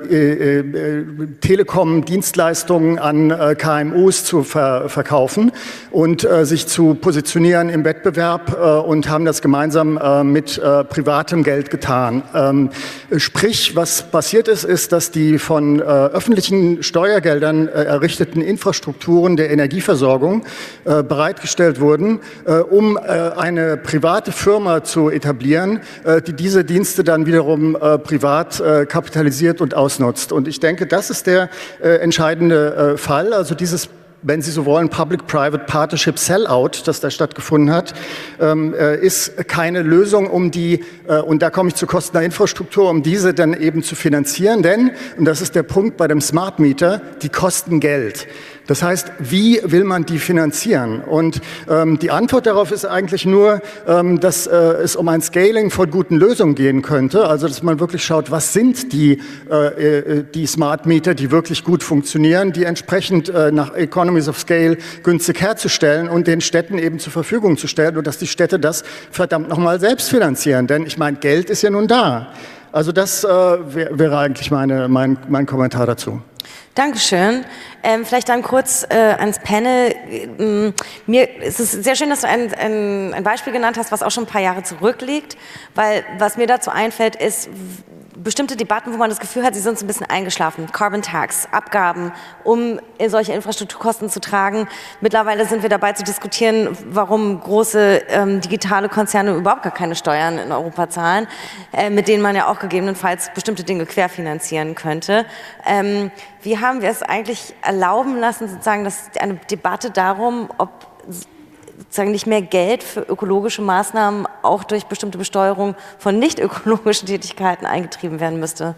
Telekom-Dienstleistungen an KMUs zu verkaufen und sich zu positionieren im Wettbewerb und haben das gemeinsam mit privatem Geld getan. Sprich, was passiert ist, dass die von öffentlichen Steuergeldern errichteten Infrastrukturen der Energieversorgung bereitgestellt wurden, um eine private Firma zu etablieren, die diese Dienste dann wiederum privat kapitalisiert und ausnutzt. Und ich denke, das ist der entscheidende Fall. Also dieses, wenn Sie so wollen, Public-Private Partnership Sellout, das da stattgefunden hat, ist keine Lösung, um die, und da komme ich zu Kosten der Infrastruktur, um diese dann eben zu finanzieren, denn, und das ist der Punkt bei dem Smart Meter, die kosten Geld. Das heißt, wie will man die finanzieren? Und die Antwort darauf ist eigentlich nur, dass es um ein Scaling von guten Lösungen gehen könnte. Also, dass man wirklich schaut, was sind die Smart Meter, die wirklich gut funktionieren, die entsprechend nach Economies of Scale günstig herzustellen und den Städten eben zur Verfügung zu stellen und dass die Städte das verdammt nochmal selbst finanzieren. Denn ich meine, Geld ist ja nun da. Also das wäre eigentlich mein Kommentar dazu. Dankeschön. Vielleicht dann kurz ans Panel. Mir ist es sehr schön, dass du ein Beispiel genannt hast, was auch schon ein paar Jahre zurückliegt, weil was mir dazu einfällt, ist, bestimmte Debatten, wo man das Gefühl hat, sie sind so ein bisschen eingeschlafen. Carbon Tax, Abgaben, um solche Infrastrukturkosten zu tragen. Mittlerweile sind wir dabei zu diskutieren, warum große digitale Konzerne überhaupt gar keine Steuern in Europa zahlen, mit denen man ja auch gegebenenfalls bestimmte Dinge querfinanzieren könnte. Wie haben wir es eigentlich erlauben lassen, sozusagen, dass eine Debatte darum, ob sozusagen nicht mehr Geld für ökologische Maßnahmen auch durch bestimmte Besteuerung von nicht ökologischen Tätigkeiten eingetrieben werden müsste?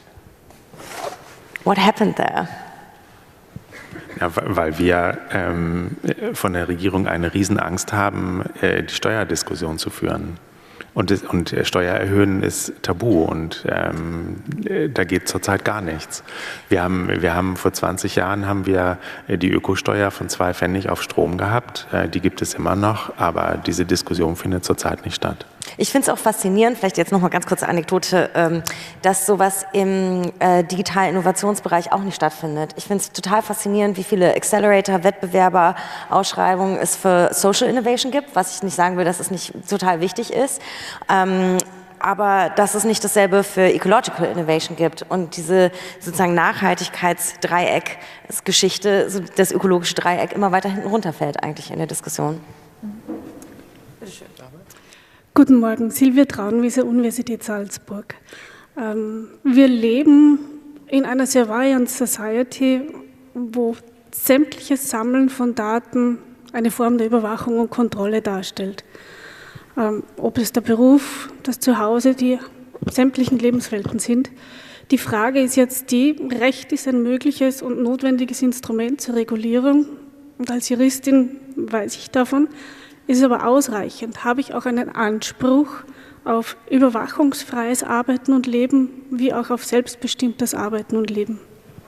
What happened there? Ja, weil wir von der Regierung eine Riesenangst haben, die Steuerdiskussion zu führen. Und Steuer erhöhen ist tabu und da geht zurzeit gar nichts. Wir haben vor 20 Jahren haben wir die Ökosteuer von 2 Pfennig auf Strom gehabt. Die gibt es immer noch, aber diese Diskussion findet zurzeit nicht statt. Ich finde es auch faszinierend, vielleicht jetzt noch mal ganz kurze Anekdote, dass sowas im digitalen Innovationsbereich auch nicht stattfindet. Ich finde es total faszinierend, wie viele Accelerator, Wettbewerber, Ausschreibungen es für Social Innovation gibt, was ich nicht sagen will, dass es nicht total wichtig ist. Aber dass es nicht dasselbe für Ecological Innovation gibt und diese sozusagen Nachhaltigkeitsdreieck-Geschichte, das ökologische Dreieck immer weiter hinten runterfällt eigentlich in der Diskussion. Bitte schön. Guten Morgen, Silvia Traunwieser, Universität Salzburg. Wir leben in einer sehr variant Society, wo sämtliches Sammeln von Daten eine Form der Überwachung und Kontrolle darstellt. Ob es der Beruf, das Zuhause, die sämtlichen Lebenswelten sind. Die Frage ist jetzt die, Recht ist ein mögliches und notwendiges Instrument zur Regulierung. Und als Juristin weiß ich davon, ist es aber ausreichend. Habe ich auch einen Anspruch auf überwachungsfreies Arbeiten und Leben, wie auch auf selbstbestimmtes Arbeiten und Leben?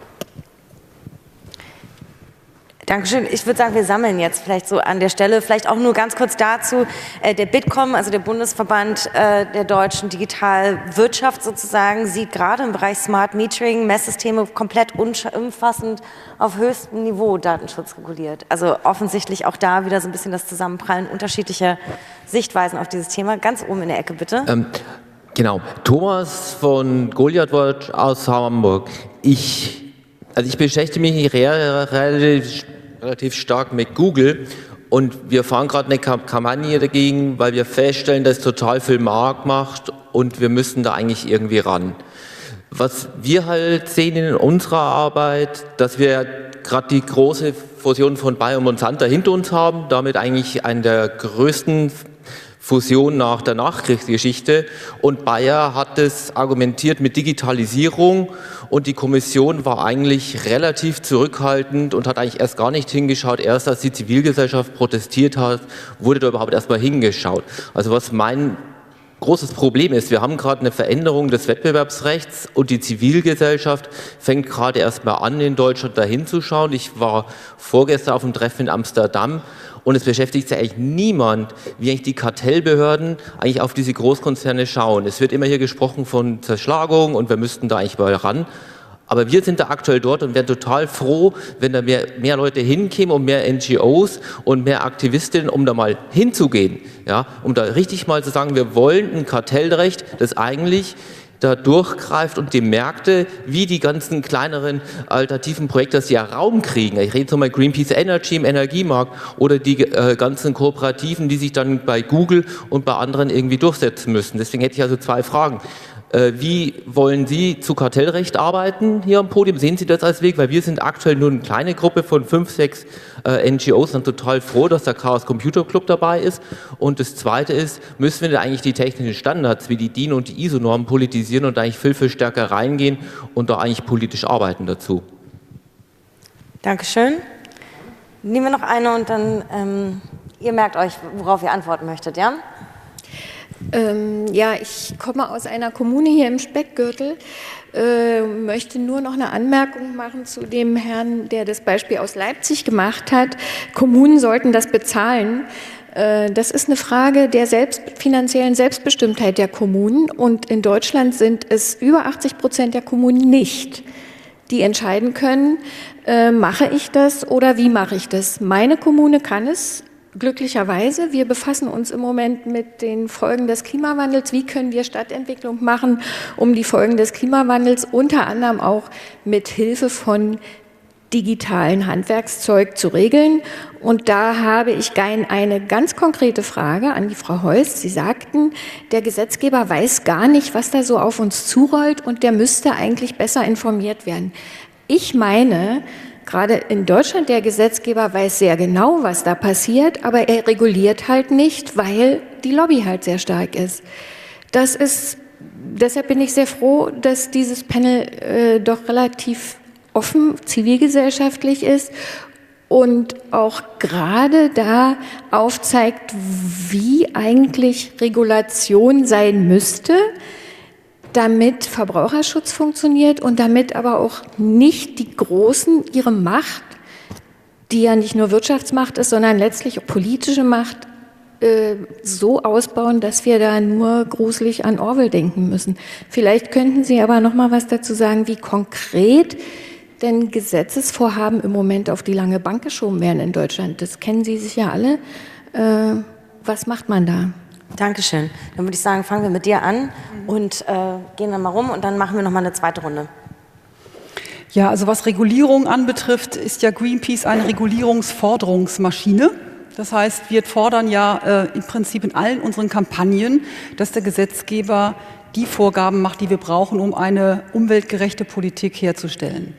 Dankeschön. Ich würde sagen, wir sammeln jetzt vielleicht so an der Stelle, vielleicht auch nur ganz kurz dazu, der Bitkom, also der Bundesverband der deutschen Digitalwirtschaft sozusagen, sieht gerade im Bereich Smart Metering Messsysteme komplett umfassend auf höchstem Niveau Datenschutz reguliert. Also offensichtlich auch da wieder so ein bisschen das Zusammenprallen unterschiedlicher Sichtweisen auf dieses Thema. Ganz oben in der Ecke, bitte. Genau. Thomas von Goliath Watch aus Hamburg. Ich beschäftige mich relativ stark mit Google und wir fahren gerade eine Kampagne dagegen, weil wir feststellen, dass total viel Markt macht und wir müssen da eigentlich irgendwie ran. Was wir halt sehen in unserer Arbeit, dass wir gerade die große Fusion von Bayer und Monsanto hinter uns haben, damit eigentlich eine der größten Fusion nach der Nachkriegsgeschichte und Bayer hat es argumentiert mit Digitalisierung und die Kommission war eigentlich relativ zurückhaltend und hat eigentlich erst gar nicht hingeschaut. Erst als die Zivilgesellschaft protestiert hat, wurde da überhaupt erstmal hingeschaut. Also was mein großes Problem ist, wir haben gerade eine Veränderung des Wettbewerbsrechts und die Zivilgesellschaft fängt gerade erstmal an, in Deutschland dahin zu schauen. Ich war vorgestern auf einem Treffen in Amsterdam und es beschäftigt sich eigentlich niemand, wie eigentlich die Kartellbehörden eigentlich auf diese Großkonzerne schauen. Es wird immer hier gesprochen von Zerschlagung und wir müssten da eigentlich mal ran. Aber wir sind da aktuell dort und wären total froh, wenn da mehr Leute hinkämen und mehr NGOs und mehr Aktivistinnen, um da mal hinzugehen. Ja, um da richtig mal zu sagen, wir wollen ein Kartellrecht, das eigentlich da durchgreift und die Märkte, wie die ganzen kleineren alternativen Projekte, dass sie ja Raum kriegen. Ich rede zum Beispiel Greenpeace Energy im Energiemarkt oder die ganzen Kooperativen, die sich dann bei Google und bei anderen irgendwie durchsetzen müssen. Deswegen hätte ich also 2 Fragen. Wie wollen Sie zu Kartellrecht arbeiten hier am Podium? Sehen Sie das als Weg? Weil wir sind aktuell nur eine kleine Gruppe von 5, 6 NGOs und total froh, dass der Chaos Computer Club dabei ist. Und das Zweite ist, müssen wir da eigentlich die technischen Standards wie die DIN und die ISO-Normen politisieren und eigentlich viel, viel stärker reingehen und da eigentlich politisch arbeiten dazu? Dankeschön. Nehmen wir noch eine und dann, ihr merkt euch, worauf ihr antworten möchtet, ja? Ja, ich komme aus einer Kommune hier im Speckgürtel, möchte nur noch eine Anmerkung machen zu dem Herrn, der das Beispiel aus Leipzig gemacht hat. Kommunen sollten das bezahlen. Das ist eine Frage der finanziellen Selbstbestimmtheit der Kommunen und in Deutschland sind es über 80% der Kommunen nicht, die entscheiden können, mache ich das oder wie mache ich das. Meine Kommune kann es glücklicherweise. Wir befassen uns im Moment mit den Folgen des Klimawandels. Wie können wir Stadtentwicklung machen, um die Folgen des Klimawandels unter anderem auch mit Hilfe von digitalen Handwerkszeug zu regeln? Und da habe ich eine ganz konkrete Frage an die Frau Heuss. Sie sagten, der Gesetzgeber weiß gar nicht, was da so auf uns zurollt und der müsste eigentlich besser informiert werden. Ich meine, gerade in Deutschland, der Gesetzgeber weiß sehr genau, was da passiert, aber er reguliert halt nicht, weil die Lobby halt sehr stark ist. Deshalb bin ich sehr froh, dass dieses Panel doch relativ offen, zivilgesellschaftlich ist und auch gerade da aufzeigt, wie eigentlich Regulation sein müsste, damit Verbraucherschutz funktioniert und damit aber auch nicht die Großen ihre Macht, die ja nicht nur Wirtschaftsmacht ist, sondern letztlich auch politische Macht, so ausbauen, dass wir da nur gruselig an Orwell denken müssen. Vielleicht könnten Sie aber noch mal was dazu sagen, wie konkret denn Gesetzesvorhaben im Moment auf die lange Bank geschoben werden in Deutschland. Das kennen Sie sicher alle. Was macht man da? Dankeschön. Dann würde ich sagen, fangen wir mit dir an und gehen dann mal rum und dann machen wir noch mal eine zweite Runde. Ja, also was Regulierung anbetrifft, ist ja Greenpeace eine Regulierungsforderungsmaschine. Das heißt, wir fordern ja im Prinzip in allen unseren Kampagnen, dass der Gesetzgeber die Vorgaben macht, die wir brauchen, um eine umweltgerechte Politik herzustellen.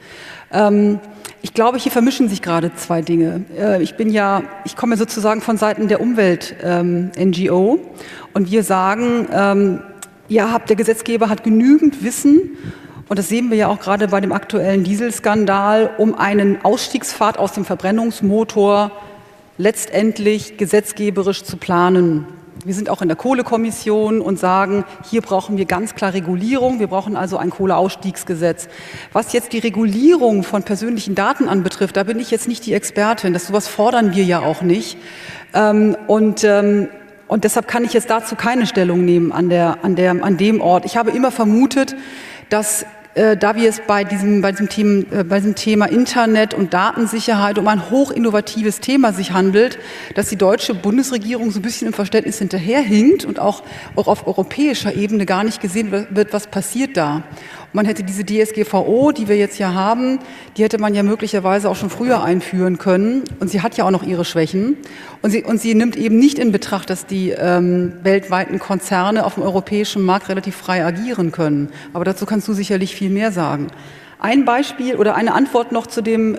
Ich glaube, hier vermischen sich gerade zwei Dinge. Ich komme sozusagen von Seiten der Umwelt-NGO und wir sagen, der Gesetzgeber hat genügend Wissen, und das sehen wir ja auch gerade bei dem aktuellen Dieselskandal, um einen Ausstiegspfad aus dem Verbrennungsmotor letztendlich gesetzgeberisch zu planen. Wir sind auch in der Kohlekommission und sagen, hier brauchen wir ganz klar Regulierung. Wir brauchen also ein Kohleausstiegsgesetz. Was jetzt die Regulierung von persönlichen Daten anbetrifft, da bin ich jetzt nicht die Expertin. Sowas fordern wir ja auch nicht. Und deshalb kann ich jetzt dazu keine Stellung nehmen an dem Ort. Ich habe immer vermutet, dass da wir es bei diesem Thema Internet und Datensicherheit um ein hochinnovatives Thema sich handelt, dass die deutsche Bundesregierung so ein bisschen im Verständnis hinterherhinkt und auch auf europäischer Ebene gar nicht gesehen wird, was passiert da. Und man hätte diese DSGVO, die wir jetzt ja haben, die hätte man ja möglicherweise auch schon früher einführen können. Und sie hat ja auch noch ihre Schwächen. Und sie nimmt eben nicht in Betracht, dass die weltweiten Konzerne auf dem europäischen Markt relativ frei agieren können. Aber dazu kannst du sicherlich viel mehr sagen. Ein Beispiel oder eine Antwort noch zu dem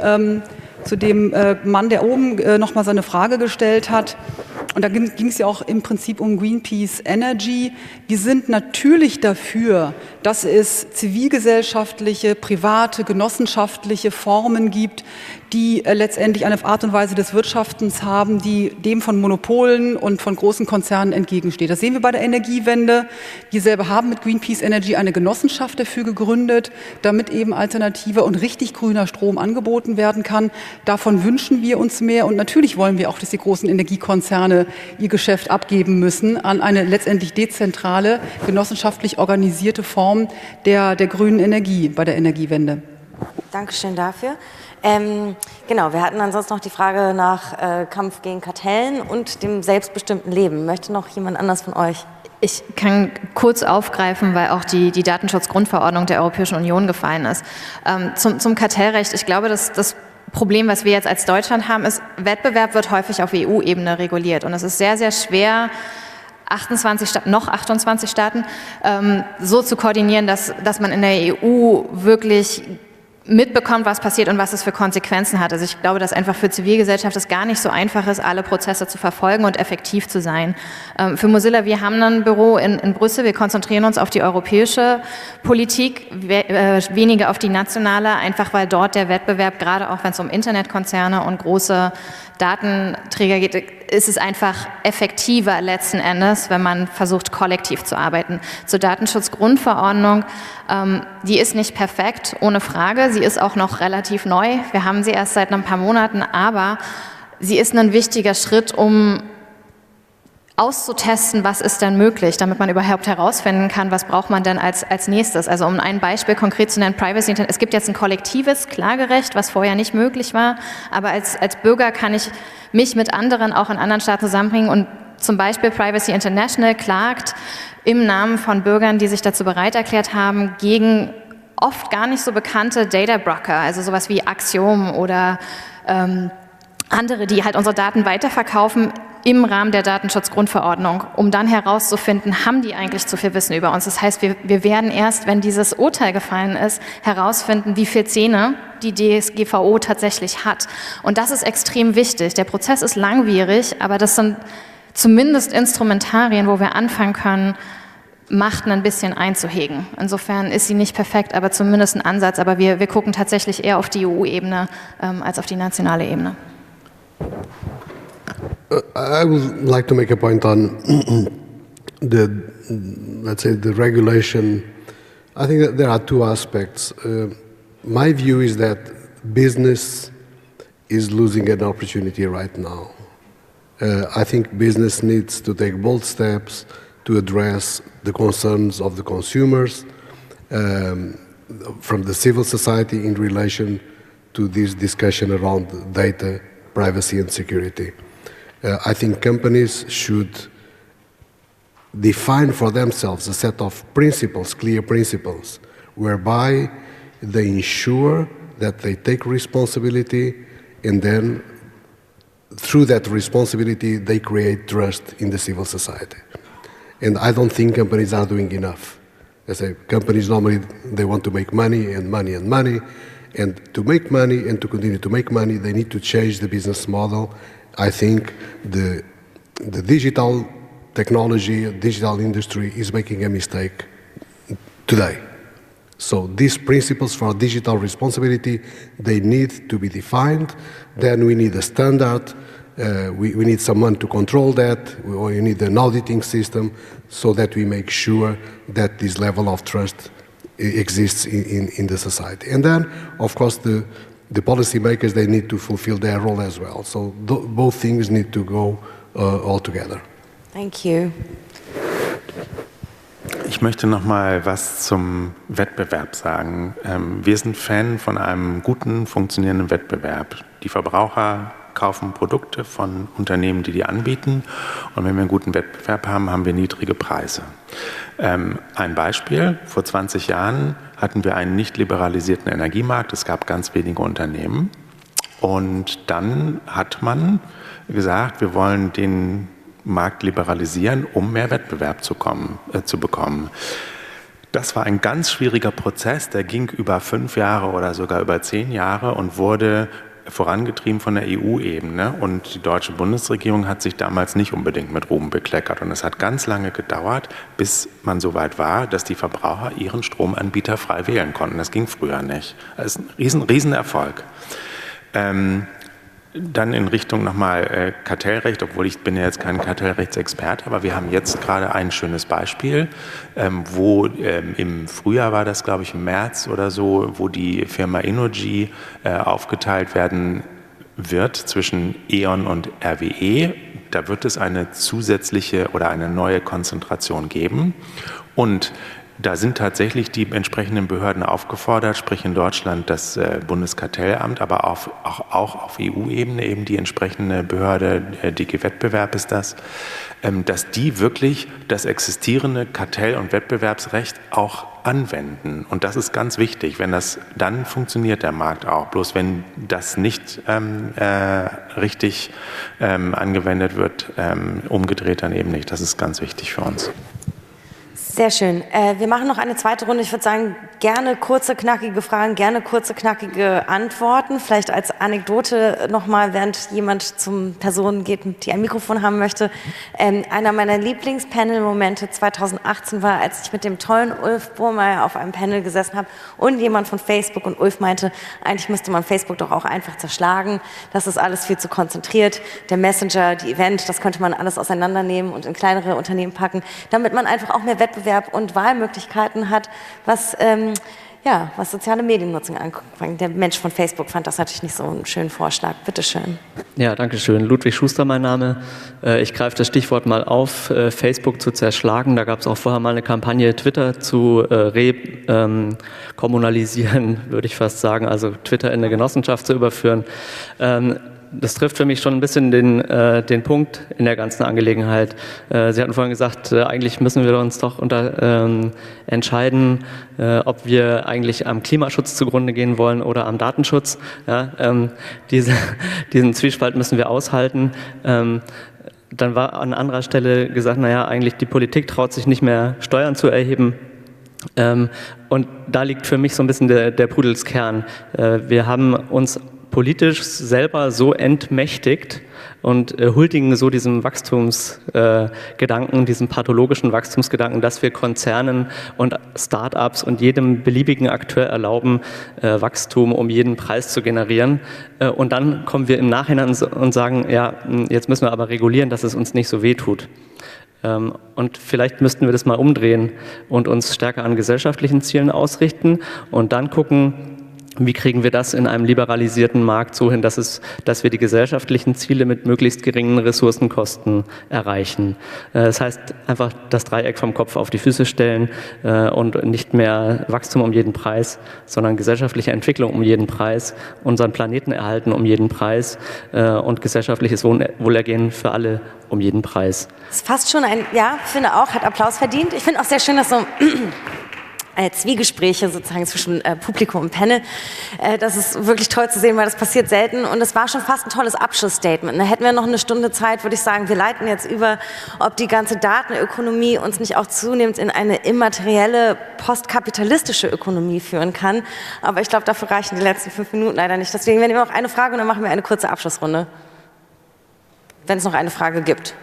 Mann, der oben noch mal seine Frage gestellt hat. Und da ging es ja auch im Prinzip um Greenpeace Energy. Wir sind natürlich dafür, dass es zivilgesellschaftliche, private, genossenschaftliche Formen gibt, die letztendlich eine Art und Weise des Wirtschaftens haben, die dem von Monopolen und von großen Konzernen entgegensteht. Das sehen wir bei der Energiewende. Wir selber haben mit Greenpeace Energy eine Genossenschaft dafür gegründet, damit eben alternativer und richtig grüner Strom angeboten werden kann. Davon wünschen wir uns mehr. Und natürlich wollen wir auch, dass die großen Energiekonzerne ihr Geschäft abgeben müssen an eine letztendlich dezentrale, genossenschaftlich organisierte Form der grünen Energie bei der Energiewende. Dankeschön dafür. Genau, wir hatten ansonsten noch die Frage nach Kampf gegen Kartellen und dem selbstbestimmten Leben. Möchte noch jemand anders von euch? Ich kann kurz aufgreifen, weil auch die Datenschutzgrundverordnung der Europäischen Union gefallen ist. Zum Kartellrecht, ich glaube, dass das Problem, was wir jetzt als Deutschland haben, ist, Wettbewerb wird häufig auf EU-Ebene reguliert. Und es ist sehr, sehr schwer, 28 Staaten so zu koordinieren, dass man in der EU wirklich mitbekommt, was passiert und was es für Konsequenzen hat. Also ich glaube, dass einfach für Zivilgesellschaft es gar nicht so einfach ist, alle Prozesse zu verfolgen und effektiv zu sein. Für Mozilla, wir haben ein Büro in Brüssel, wir konzentrieren uns auf die europäische Politik, weniger auf die nationale, einfach weil dort der Wettbewerb, gerade auch wenn es um Internetkonzerne und große Datenträger geht, ist es einfach effektiver letzten Endes, wenn man versucht, kollektiv zu arbeiten. Zur Datenschutzgrundverordnung, die ist nicht perfekt, ohne Frage. Sie ist auch noch relativ neu. Wir haben sie erst seit ein paar Monaten, aber sie ist ein wichtiger Schritt, um auszutesten, was ist denn möglich, damit man überhaupt herausfinden kann, was braucht man denn als nächstes. Also um ein Beispiel konkret zu nennen, Privacy, es gibt jetzt ein kollektives Klagerecht, was vorher nicht möglich war, aber als Bürger kann ich mich mit anderen auch in anderen Staaten zusammenbringen und zum Beispiel Privacy International klagt im Namen von Bürgern, die sich dazu bereit erklärt haben, gegen oft gar nicht so bekannte Data Broker, also sowas wie Axiom oder andere, die halt unsere Daten weiterverkaufen im Rahmen der Datenschutzgrundverordnung, um dann herauszufinden, haben die eigentlich zu viel Wissen über uns. Das heißt, wir werden erst, wenn dieses Urteil gefallen ist, herausfinden, wie viel Zähne die DSGVO tatsächlich hat. Und das ist extrem wichtig. Der Prozess ist langwierig, aber das sind zumindest Instrumentarien, wo wir anfangen können, Macht ein bisschen einzuhegen. Insofern ist sie nicht perfekt, aber zumindest ein Ansatz. Aber wir gucken tatsächlich eher auf die EU-Ebene als auf die nationale Ebene. I would like to make a point on let's say, the regulation. I think that there are two aspects. My view is that business is losing an opportunity right now. I think business needs to take bold steps to address the concerns of the consumers from the civil society in relation to this discussion around data, privacy and security. I think companies should define for themselves a set of principles, clear principles, whereby they ensure that they take responsibility and then through that responsibility they create trust in the civil society. And I don't think companies are doing enough. I say companies normally, they want to make money and money and money. And to make money and to continue to make money, they need to change the business model. I think the digital technology, digital industry is making a mistake today. So these principles for digital responsibility, they need to be defined. Then we need a standard. We need someone to control that, or we need an auditing system so that we make sure that this level of trust exists in the society. And then, of course, the policymakers, they need to fulfill their role as well. So both things need to go all together. Thank you. Ich möchte noch mal was zum Wettbewerb sagen. Wir sind Fan von einem guten, funktionierenden Wettbewerb. Die Verbraucher kaufen Produkte von Unternehmen, die anbieten. Und wenn wir einen guten Wettbewerb haben, haben wir niedrige Preise. Ein Beispiel, vor 20 Jahren hatten wir einen nicht liberalisierten Energiemarkt. Es gab ganz wenige Unternehmen. Und dann hat man gesagt, wir wollen den Markt liberalisieren, um mehr Wettbewerb zu bekommen. Das war ein ganz schwieriger Prozess, der ging über 5 Jahre oder sogar über 10 Jahre und wurde vorangetrieben von der EU-Ebene. Und die deutsche Bundesregierung hat sich damals nicht unbedingt mit Ruhm bekleckert. Und es hat ganz lange gedauert, bis man so weit war, dass die Verbraucher ihren Stromanbieter frei wählen konnten. Das ging früher nicht. Das ist ein Riesenerfolg. Dann in Richtung nochmal Kartellrecht, obwohl ich bin ja jetzt kein Kartellrechtsexperte, aber wir haben jetzt gerade ein schönes Beispiel, wo im Frühjahr war das, glaube ich, im März oder so, wo die Firma Innogy aufgeteilt werden wird zwischen E.ON und RWE. Da wird es eine zusätzliche oder eine neue Konzentration geben und da sind tatsächlich die entsprechenden Behörden aufgefordert, sprich in Deutschland das Bundeskartellamt, aber auch auf EU-Ebene eben die entsprechende Behörde, DG Wettbewerb ist das, dass die wirklich das existierende Kartell- und Wettbewerbsrecht auch anwenden. Und das ist ganz wichtig, wenn das, dann funktioniert der Markt auch. Bloß wenn das nicht richtig angewendet wird, umgedreht dann eben nicht. Das ist ganz wichtig für uns. Sehr schön. Wir machen noch eine zweite Runde. Ich würde sagen, gerne kurze, knackige Fragen, gerne kurze, knackige Antworten. Vielleicht als Anekdote nochmal, während jemand zum Personen geht, die ein Mikrofon haben möchte. Einer meiner Lieblingspanel-Momente 2018 war, als ich mit dem tollen Ulf Burmeier auf einem Panel gesessen habe und jemand von Facebook und Ulf meinte, eigentlich müsste man Facebook doch auch einfach zerschlagen. Das ist alles viel zu konzentriert. Der Messenger, die Event, das könnte man alles auseinandernehmen und in kleinere Unternehmen packen, damit man einfach auch mehr Wettbewerb und Wahlmöglichkeiten hat, was ja, was soziale Mediennutzung angeht. Der Mensch von Facebook fand das natürlich nicht so einen schönen Vorschlag. Bitte schön. Ja, danke schön. Ludwig Schuster, mein Name. Ich greife das Stichwort mal auf, Facebook zu zerschlagen. Da gab es auch vorher mal eine Kampagne, Twitter zu kommunalisieren, würde ich fast sagen, also Twitter in eine Genossenschaft zu überführen. Das trifft für mich schon ein bisschen den Punkt in der ganzen Angelegenheit. Sie hatten vorhin gesagt, eigentlich müssen wir uns doch entscheiden, ob wir eigentlich am Klimaschutz zugrunde gehen wollen oder am Datenschutz. Ja, diesen Zwiespalt müssen wir aushalten. Dann war an anderer Stelle gesagt, naja, eigentlich die Politik traut sich nicht mehr Steuern zu erheben. Und da liegt für mich so ein bisschen der Pudelskern. Wir haben uns politisch selber so entmächtigt und huldigen so diesem Wachstumsgedanken, diesem pathologischen Wachstumsgedanken, dass wir Konzernen und Start-ups und jedem beliebigen Akteur erlauben, Wachstum um jeden Preis zu generieren. Und dann kommen wir im Nachhinein und sagen, ja, jetzt müssen wir aber regulieren, dass es uns nicht so wehtut. Und vielleicht müssten wir das mal umdrehen und uns stärker an gesellschaftlichen Zielen ausrichten und dann gucken, wie kriegen wir das in einem liberalisierten Markt so hin, dass wir die gesellschaftlichen Ziele mit möglichst geringen Ressourcenkosten erreichen. Das heißt, einfach das Dreieck vom Kopf auf die Füße stellen und nicht mehr Wachstum um jeden Preis, sondern gesellschaftliche Entwicklung um jeden Preis, unseren Planeten erhalten um jeden Preis und gesellschaftliches Wohlergehen für alle um jeden Preis. Das ist fast schon ja, finde auch, hat Applaus verdient. Ich finde auch sehr schön, dass so Zwiegespräche sozusagen zwischen Publikum und Panel. Das ist wirklich toll zu sehen, weil das passiert selten und es war schon fast ein tolles Abschlussstatement. Da hätten wir noch eine Stunde Zeit, würde ich sagen, wir leiten jetzt über, ob die ganze Datenökonomie uns nicht auch zunehmend in eine immaterielle, postkapitalistische Ökonomie führen kann. Aber ich glaube, dafür reichen die letzten 5 Minuten leider nicht. Deswegen werden wir noch eine Frage und dann machen wir eine kurze Abschlussrunde. Wenn es noch eine Frage gibt.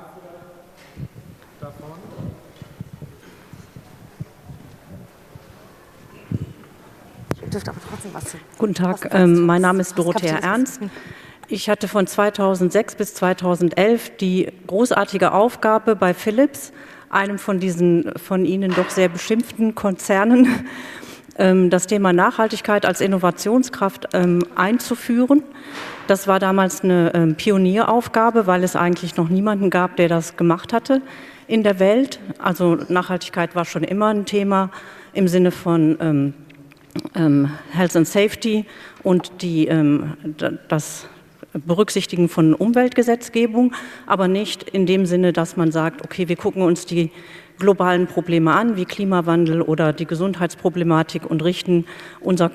Guten Tag, mein Name ist Dorothea Ernst. Ich hatte von 2006 bis 2011 die großartige Aufgabe bei Philips, einem von diesen von Ihnen doch sehr beschimpften Konzernen, das Thema Nachhaltigkeit als Innovationskraft einzuführen. Das war damals eine Pionieraufgabe, weil es eigentlich noch niemanden gab, der das gemacht hatte in der Welt. Also Nachhaltigkeit war schon immer ein Thema im Sinne von Health and Safety und das Berücksichtigen von Umweltgesetzgebung, aber nicht in dem Sinne, dass man sagt, okay, wir gucken uns die globalen Probleme an, wie Klimawandel oder die Gesundheitsproblematik und richten unsere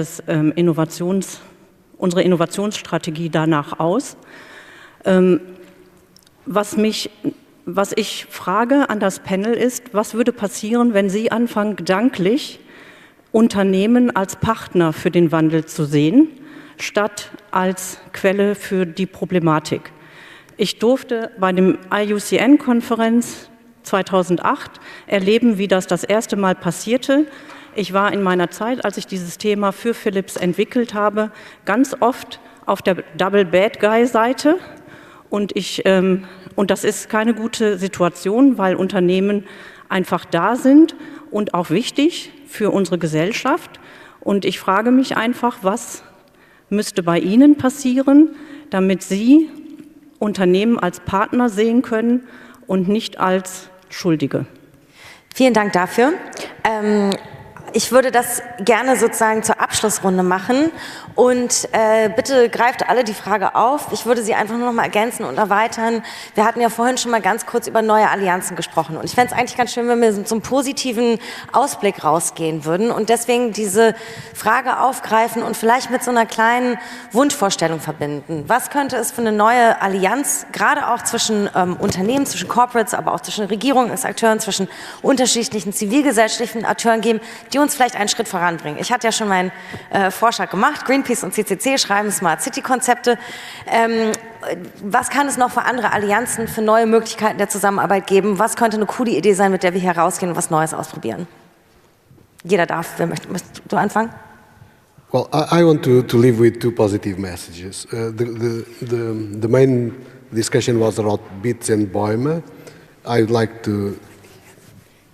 Innovationsstrategie danach aus. Was ich frage an das Panel ist, was würde passieren, wenn Sie anfangen, gedanklich Unternehmen als Partner für den Wandel zu sehen, statt als Quelle für die Problematik. Ich durfte bei dem IUCN-Konferenz 2008 erleben, wie das erste Mal passierte. Ich war in meiner Zeit, als ich dieses Thema für Philips entwickelt habe, ganz oft auf der Double Bad Guy-Seite. Und das ist keine gute Situation, weil Unternehmen einfach da sind und auch wichtig für unsere Gesellschaft. Und ich frage mich einfach, was müsste bei Ihnen passieren, damit Sie Unternehmen als Partner sehen können und nicht als Schuldige? Vielen Dank dafür. Ich würde das gerne sozusagen zur Abschlussrunde machen und bitte greift alle die Frage auf. Ich würde sie einfach nur noch mal ergänzen und erweitern. Wir hatten ja vorhin schon mal ganz kurz über neue Allianzen gesprochen und ich fände es eigentlich ganz schön, wenn wir so einen positiven Ausblick rausgehen würden und deswegen diese Frage aufgreifen und vielleicht mit so einer kleinen Wunschvorstellung verbinden. Was könnte es für eine neue Allianz, gerade auch zwischen Unternehmen, zwischen Corporates, aber auch zwischen Regierungsakteuren, zwischen unterschiedlichen zivilgesellschaftlichen Akteuren geben, die uns vielleicht einen Schritt voranbringen. Ich hatte ja schon meinen Vorschlag gemacht. Greenpeace und CCC schreiben Smart City-Konzepte. Was kann es noch für andere Allianzen, für neue Möglichkeiten der Zusammenarbeit geben? Was könnte eine coole Idee sein, mit der wir hier rausgehen und was Neues ausprobieren? Jeder darf. Wer möchte? Möchtest du anfangen? Well, I want to leave with 2 positive messages. The main discussion was about Bits and Bäume. I would like to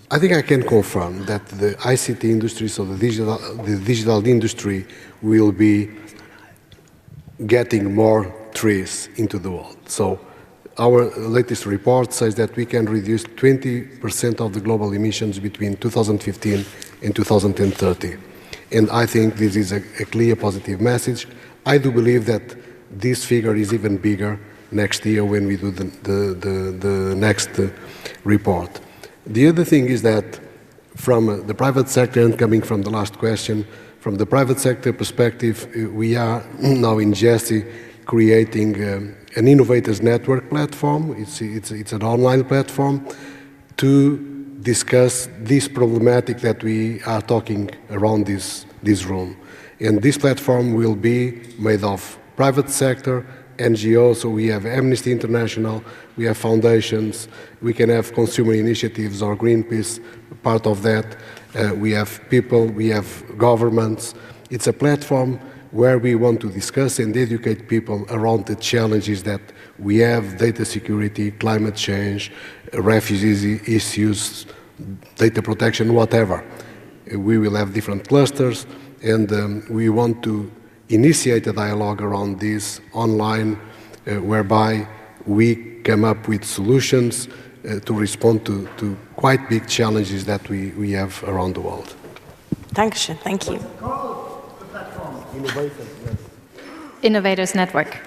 I think I can confirm that the ICT industry, so the digital industry, will be getting more trees into the world. So our latest report says that we can reduce 20% of the global emissions between 2015 and 2030. And I think this is a clear positive message. I do believe that this figure is even bigger next year when we do the next report. The other thing is that from the private sector, and coming from the last question, from the private sector perspective, we are now in GESI creating an innovators network platform. It's an online platform to discuss this problematic that we are talking around this room. And this platform will be made of private sector, NGOs, so we have Amnesty International, we have foundations, we can have consumer initiatives or Greenpeace, part of that. We have people, we have governments. It's a platform where we want to discuss and educate people around the challenges that we have: data security, climate change, refugees issues, data protection, whatever. We will have different clusters, and we want to initiate a dialogue around this online, whereby we come up with solutions to respond to quite big challenges that we have around the world. Dankeschön, thank you. Innovators Network.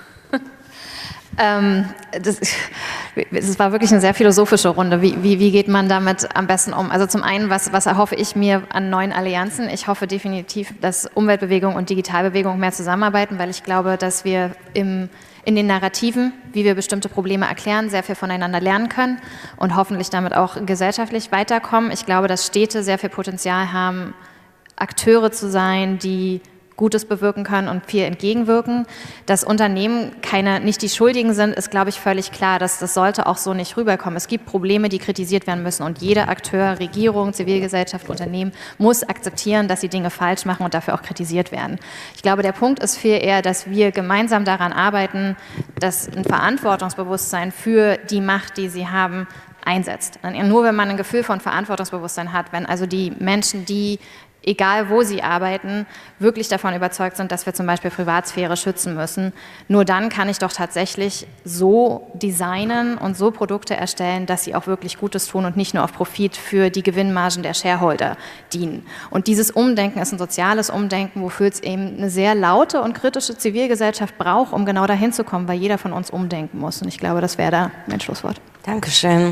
Das war wirklich eine sehr philosophische Runde. Wie geht man damit am besten um? Also zum einen, was erhoffe ich mir an neuen Allianzen? Ich hoffe definitiv, dass Umweltbewegung und Digitalbewegung mehr zusammenarbeiten, weil ich glaube, dass wir in den Narrativen, wie wir bestimmte Probleme erklären, sehr viel voneinander lernen können und hoffentlich damit auch gesellschaftlich weiterkommen. Ich glaube, dass Städte sehr viel Potenzial haben, Akteure zu sein, die Gutes bewirken können und viel entgegenwirken. Dass Unternehmen nicht die Schuldigen sind, ist, glaube ich, völlig klar. Das sollte auch so nicht rüberkommen. Es gibt Probleme, die kritisiert werden müssen, und jeder Akteur, Regierung, Zivilgesellschaft, Unternehmen muss akzeptieren, dass sie Dinge falsch machen und dafür auch kritisiert werden. Ich glaube, der Punkt ist viel eher, dass wir gemeinsam daran arbeiten, dass ein Verantwortungsbewusstsein für die Macht, die sie haben, einsetzt. Nur wenn man ein Gefühl von Verantwortungsbewusstsein hat, wenn also die Menschen, die egal wo sie arbeiten, wirklich davon überzeugt sind, dass wir zum Beispiel Privatsphäre schützen müssen, nur dann kann ich doch tatsächlich so designen und so Produkte erstellen, dass sie auch wirklich Gutes tun und nicht nur auf Profit für die Gewinnmargen der Shareholder dienen. Und dieses Umdenken ist ein soziales Umdenken, wofür es eben eine sehr laute und kritische Zivilgesellschaft braucht, um genau dahin zu kommen, weil jeder von uns umdenken muss. Und ich glaube, das wäre da mein Schlusswort. Dankeschön.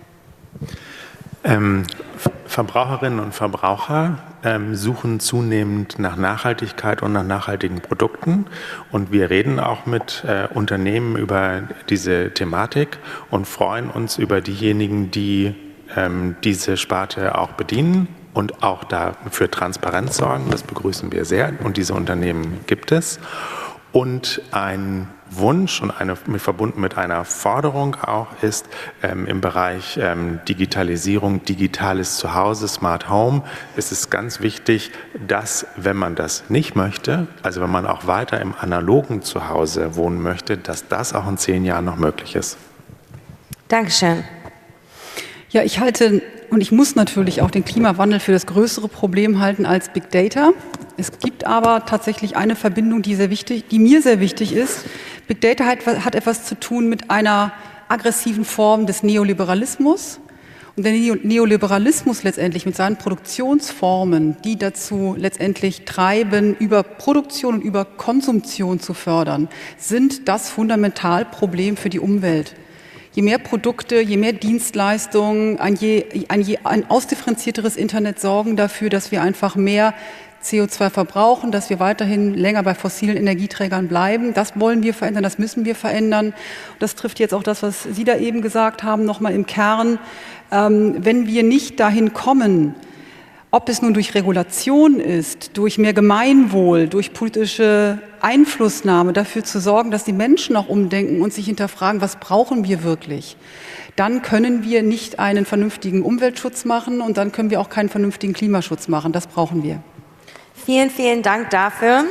Verbraucherinnen und Verbraucher suchen zunehmend nach Nachhaltigkeit und nach nachhaltigen Produkten. Und wir reden auch mit Unternehmen über diese Thematik und freuen uns über diejenigen, die diese Sparte auch bedienen und auch da für Transparenz sorgen. Das begrüßen wir sehr, und diese Unternehmen gibt es. Und ein Wunsch und verbunden mit einer Forderung auch ist im Bereich Digitalisierung, digitales Zuhause, Smart Home, ist es ganz wichtig, dass, wenn man das nicht möchte, also wenn man auch weiter im analogen Zuhause wohnen möchte, dass das auch in 10 Jahren noch möglich ist. Dankeschön. Ja, ich halte, und ich muss natürlich auch den Klimawandel für das größere Problem halten als Big Data. Es gibt aber tatsächlich eine Verbindung, die mir sehr wichtig ist. Big Data hat etwas zu tun mit einer aggressiven Form des Neoliberalismus. Und der Neoliberalismus letztendlich mit seinen Produktionsformen, die dazu letztendlich treiben, über Produktion und über Konsumtion zu fördern, sind das Fundamentalproblem für die Umwelt. Je mehr Produkte, je mehr Dienstleistungen, ein ausdifferenzierteres Internet sorgen dafür, dass wir einfach mehr CO2 verbrauchen, dass wir weiterhin länger bei fossilen Energieträgern bleiben. Das wollen wir verändern, das müssen wir verändern. Das trifft jetzt auch das, was Sie da eben gesagt haben, nochmal im Kern. Wenn wir nicht dahin kommen, ob es nun durch Regulation ist, durch mehr Gemeinwohl, durch politische Einflussnahme, dafür zu sorgen, dass die Menschen auch umdenken und sich hinterfragen, was brauchen wir wirklich, dann können wir nicht einen vernünftigen Umweltschutz machen, und dann können wir auch keinen vernünftigen Klimaschutz machen. Das brauchen wir. Vielen, vielen Dank dafür.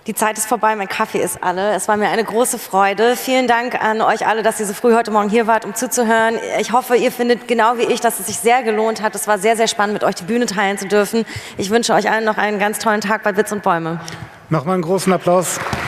Die Zeit ist vorbei, mein Kaffee ist alle. Es war mir eine große Freude. Vielen Dank an euch alle, dass ihr so früh heute Morgen hier wart, um zuzuhören. Ich hoffe, ihr findet genau wie ich, dass es sich sehr gelohnt hat. Es war sehr, sehr spannend, mit euch die Bühne teilen zu dürfen. Ich wünsche euch allen noch einen ganz tollen Tag bei Witz und Bäume. Nochmal einen großen Applaus.